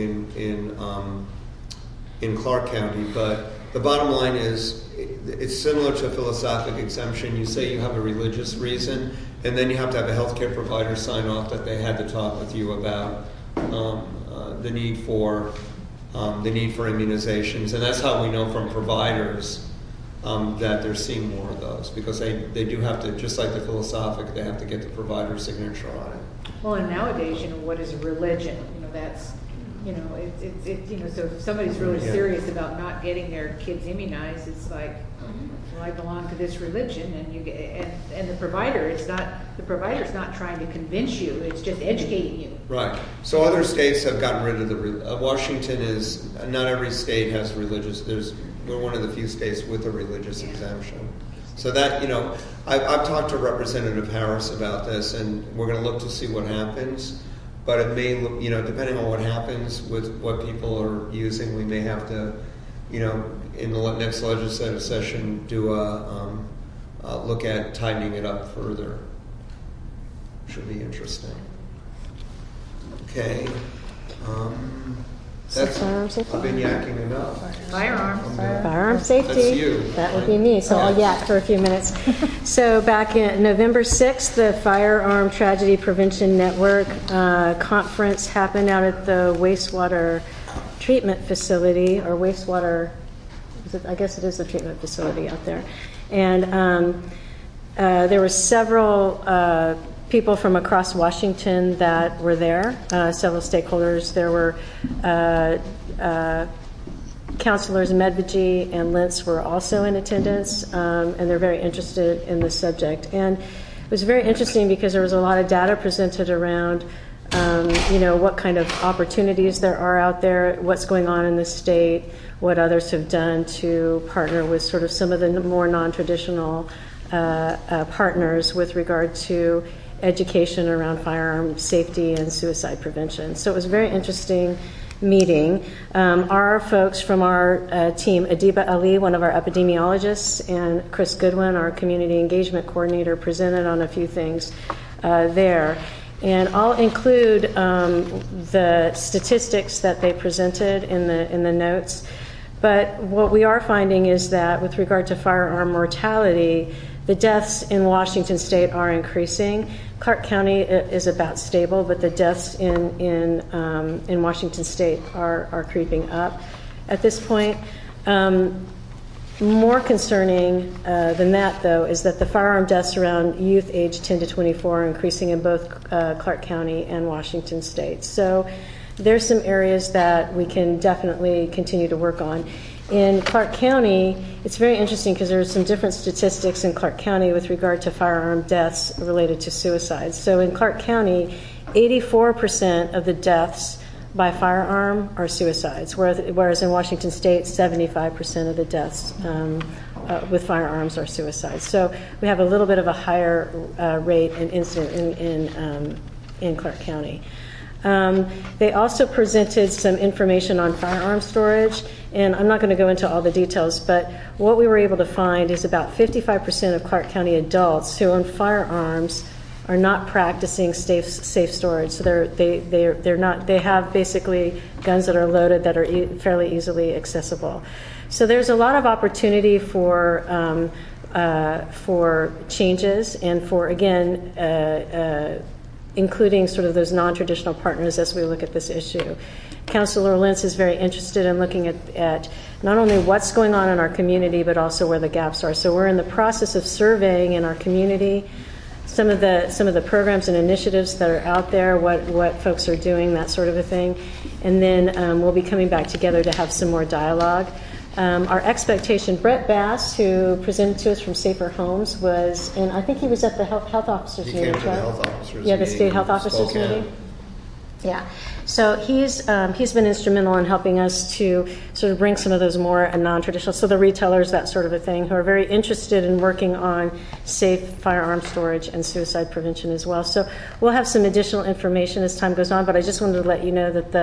in Clark County, but the bottom line is it's similar to a philosophic exemption. You say you have a religious reason, and then you have to have a healthcare provider sign off that they had to talk with you about the need for immunizations, and that's how we know from providers that they're seeing more of those, because they do have to, just like the philosophic, they have to get the provider's signature on it. Well, and nowadays, what is religion? That's, so if somebody's really serious about not getting their kids immunized, it's like, well, I belong to this religion, and the provider's not trying to convince you; it's just educating you. Right. So other states have gotten rid of Washington is not every state has religious. We're one of the few states with a religious exemption. So that I've talked to Representative Harris about this, and we're going to look to see what happens. But it may, depending on what happens with what people are using, we may have to, in the next legislative session, do a look at tightening it up further. Should be interesting. Okay. Firearm safety. I've been yakking enough. Firearm safety. That's you. That would be me, so I'll yak for a few minutes. So back in November 6th, the Firearm Tragedy Prevention Network conference happened out at the wastewater treatment facility, or wastewater, I guess it is a treatment facility out there. And there were several people from across Washington that were there, several stakeholders. There were Councilors Medviji and Lentz were also in attendance, and they're very interested in the subject. And it was very interesting because there was a lot of data presented around, what kind of opportunities there are out there, what's going on in the state, what others have done to partner with sort of some of the more non-traditional partners with regard to education around firearm safety and suicide prevention. So it was a very interesting meeting. Our folks from our team, Adiba Ali, one of our epidemiologists, and Chris Goodwin, our community engagement coordinator, presented on a few things there. And I'll include the statistics that they presented in the notes. But what we are finding is that with regard to firearm mortality, The deaths in Washington State are increasing. Clark County is about stable, but the deaths in Washington State are creeping up at this point. More concerning than that, though, is that the firearm deaths around youth age 10 to 24 are increasing in both Clark County and Washington State. So there's some areas that we can definitely continue to work on. In Clark County, it's very interesting because there are some different statistics in Clark County with regard to firearm deaths related to suicides. So in Clark County, 84% of the deaths by firearm are suicides, whereas in Washington State, 75% of the deaths with firearms are suicides. So we have a little bit of a higher rate and incident in Clark County. They also presented some information on firearm storage, and I'm not going to go into all the details, but what we were able to find is about 55% of Clark County adults who own firearms are not practicing safe storage. So they're not. They have basically guns that are loaded that are fairly easily accessible. So there's a lot of opportunity for changes and for again. Including sort of those non-traditional partners as we look at this issue. Councilor Lentz is very interested in looking at not only what's going on in our community, but also where the gaps are. So we're in the process of surveying in our community some of the programs and initiatives that are out there, what folks are doing, that sort of a thing. And then we'll be coming back together to have some more dialogue. Our expectation, Brett Bass, who presented to us from Safer Homes, was, and I think he was at the health officers meeting, right? He came to the health officers the meeting. state health officers meeting. Yeah. So he's been instrumental in helping us to sort of bring some of those more non-traditional, so the retailers, that sort of a thing, who are very interested in working on safe firearm storage and suicide prevention as well. So we'll have some additional information as time goes on, but I just wanted to let you know that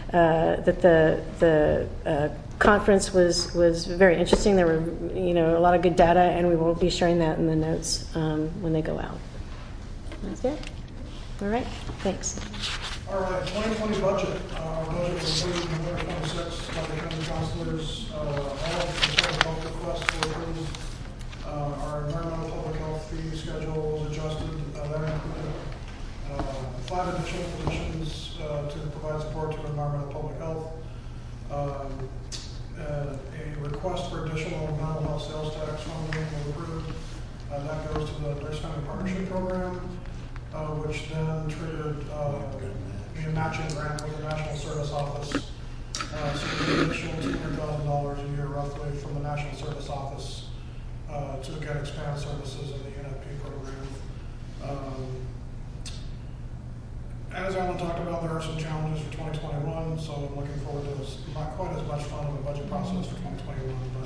the conference was very interesting. There were a lot of good data, and we will be sharing that in the notes when they go out. That's good. All right. Thanks. All right, 2020 budget. Our budget was approved November 26th by the county councilors. All of the public health requests were approved. Our environmental public health fee schedule was adjusted. That included 5 additional positions to provide support to environmental public health. A request for additional mental health sales tax funding was approved. That goes to the Nurse County Partnership Program, which then triggered a matching grant with the National Service Office. So we get an additional $200,000 a year roughly from the National Service Office to get expanded services in the NFP program. As Alan talked about, there are some challenges for 2021, so I'm looking forward to this. Not quite as much fun of a budget process for 2021, but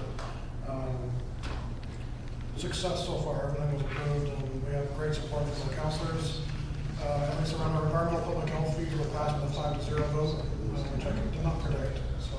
success so far. Everything was approved, and we have great support from the councilors. At least around our environmental public health fees, we're passing the 5-0 vote, which I did not predict. So.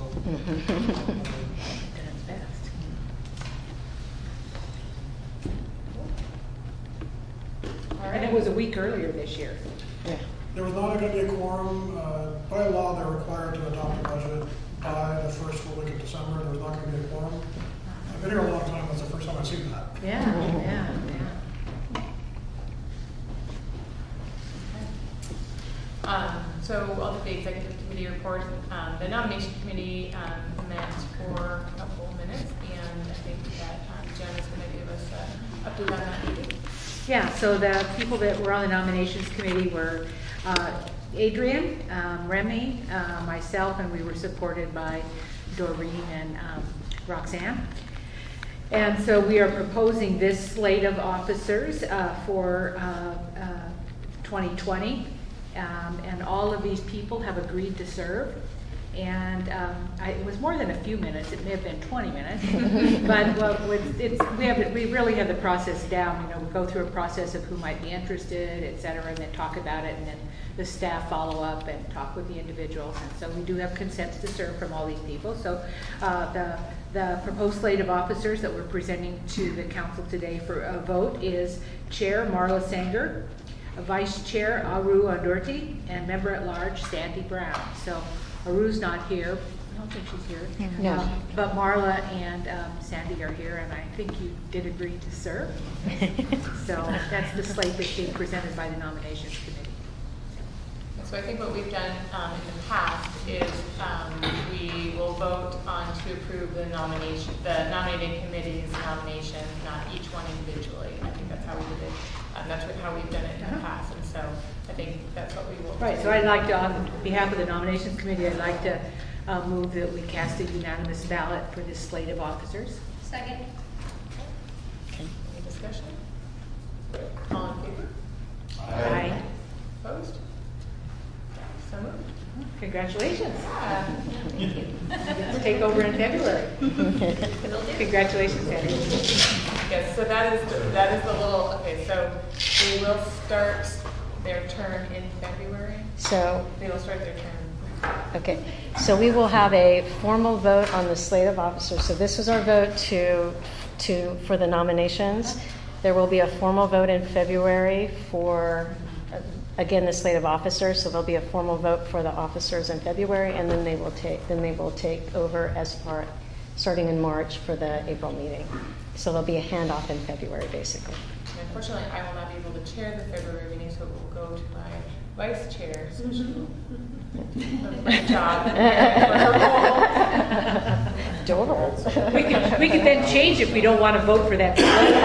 And it was a week earlier this year. Yeah. There was not going to be a quorum. By law, they're required to adopt a budget by the first full week of December. There was not going to be a quorum. I've been here a long time. That's the first time I've seen that. Yeah. So I'll do the executive committee report. The nomination committee met for a couple minutes, and I think that Jen is going to give us an update on that meeting. Yeah, so the people that were on the nominations committee were Adrian, Remy, myself, and we were supported by Doreen and Roxanne. And so we are proposing this slate of officers for 2020. And all of these people have agreed to serve. And it was more than a few minutes. It may have been 20 minutes. But we really have the process down. We go through a process of who might be interested, et cetera, and then talk about it. And then the staff follow up and talk with the individuals. And so we do have consents to serve from all these people. So the proposed slate of officers that we're presenting to the council today for a vote is Chair Marla Sanger, Vice Chair Aru Andorti, and Member at Large Sandy Brown. So Aru's not here, don't think she's here. No. But Marla and Sandy are here, and I think you did agree to serve. So that's the slate that's being presented by the nominations committee. So I think what we've done in the past is we will vote on to approve the nominating committee's nomination, not each one individually. I think that's how we did it. That's how we've done it in the past, and so I think that's what we will do. Right, so I'd like to, on behalf of the nominations committee, I'd like to move that we cast a unanimous ballot for this slate of officers. Second. Any discussion? All in favor? Aye. Opposed? So moved. Congratulations. Let's take over in February. Congratulations, Sandy. Yes, so that is the little, okay, so they will start their term in February. So They will start their term. okay, so we will have a formal vote on the slate of officers. So this was our vote for the nominations. There will be a formal vote in February for, again, the slate of officers. So there'll be a formal vote for the officers in February, and then they will take over as far starting in March for the April meeting. So there'll be a handoff in February, basically. And unfortunately, I will not be able to chair the February meeting, so it will go to my vice chair, so she will do a great job for her role. Adorable. We can then change if we don't want to vote for that.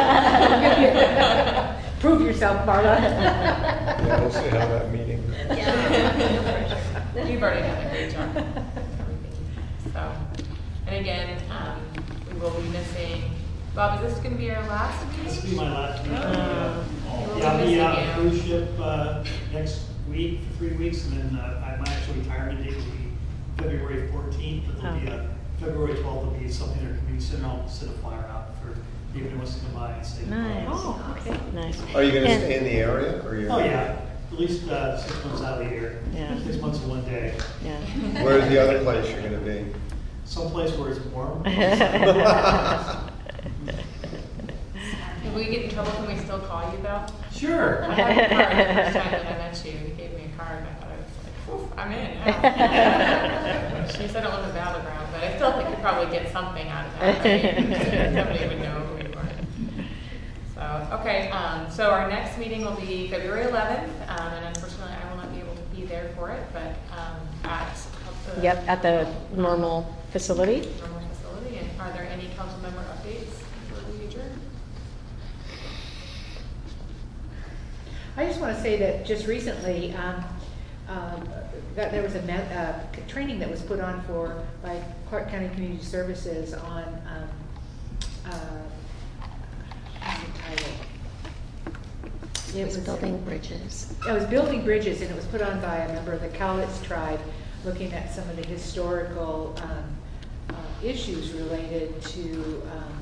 Prove yourself, Marla. Yeah, we'll see how that meeting. You've already done a great job. So, and again, we will be missing. Bob, is this going to be our last meeting? This will be my last meeting. We'll Yeah, I'll be missing on a you. cruise ship next week for 3 weeks, and then my actual retirement date will be February 14th. But there'll be a February 12th will be something that can be sent a flyer out for people who wants to come by and say. Nice. Oh, okay. Nice. Are you going to And- stay in the area, or you're? Oh yeah, at least 6 months out of the year. Yeah. 6 months in 1 day. Yeah. Where's the other place you're going to be? Someplace where it's warm. If we get in trouble, can we still call you, though? Sure. I had a card the first time that I met you. You gave me a card, and I thought I was like, "Oof, I'm in now." She said it was a battleground, but I still think you'd probably get something out of that. Right? Somebody would know who you were. So, okay, so our next meeting will be February 11th, and unfortunately, I will not be able to be there for it, but at the Yep, at the normal facility. normal facility. And are there any council member updates before we adjourn? I just want to say that just recently, that there was a training that was put on by Clark County Community Services on what's the title? It was building bridges. It was building bridges, and it was put on by a member of the Cowlitz tribe, looking at some of the historical issues related to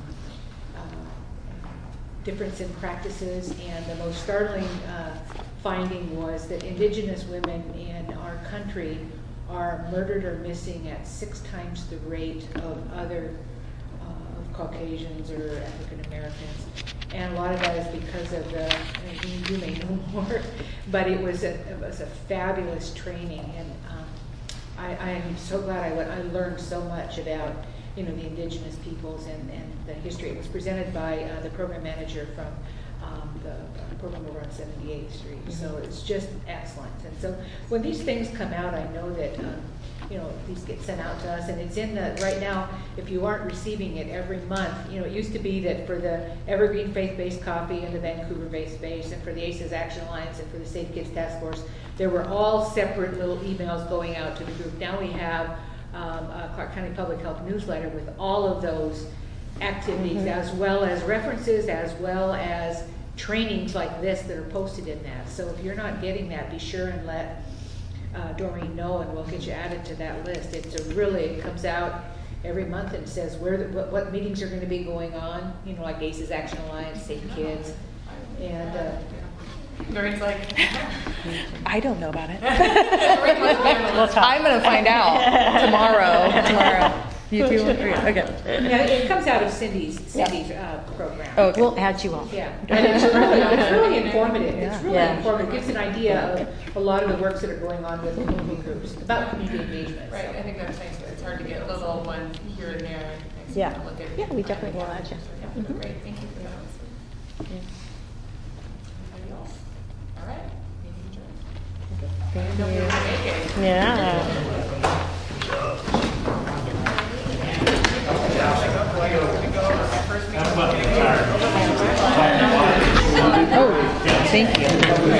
difference in practices. And the most startling finding was that Indigenous women in our country are murdered or missing at 6 times the rate of other of Caucasians or African Americans. And a lot of that is because of you may know more, but it was a fabulous training, and I am so glad I learned so much about the Indigenous peoples and the history. It was presented by the program manager from the program over on 78th Street. Mm-hmm. So it's just excellent. And so when these things come out, I know that these get sent out to us, and it's in the right now. If you aren't receiving it every month, it used to be that for the Evergreen Faith-Based Coffee and the Vancouver Faith Base, and for the ACES Action Alliance and for the Safe Kids Task Force, there were all separate little emails going out to the group. Now we have a Clark County Public Health newsletter with all of those activities, mm-hmm. as well as references, as well as trainings like this that are posted in that. So if you're not getting that, be sure and let Doreen know, and we'll get you added to that list. It comes out every month and says what meetings are going to be going on, like ACES Action Alliance, Safe Kids, and Doreen's like, I don't know about it. We'll talk. I'm going to find out tomorrow. You too? Okay. Yeah, it comes out of Cindy's program. Oh, we'll add you all. Yeah, and it's really informative. Yeah. It's really informative. It gives an idea of a lot of the works that are going on with community groups, about community engagement. Right, I think that's nice. it's hard to get little ones here and there. Makes me Yeah. wanna look at Yeah, we definitely will add you. Yeah, Mhm. great, thank you for that. Anybody else? All right, meeting adjourned. Thank Nobody you. will make it. Yeah. First meeting. Oh, thank you.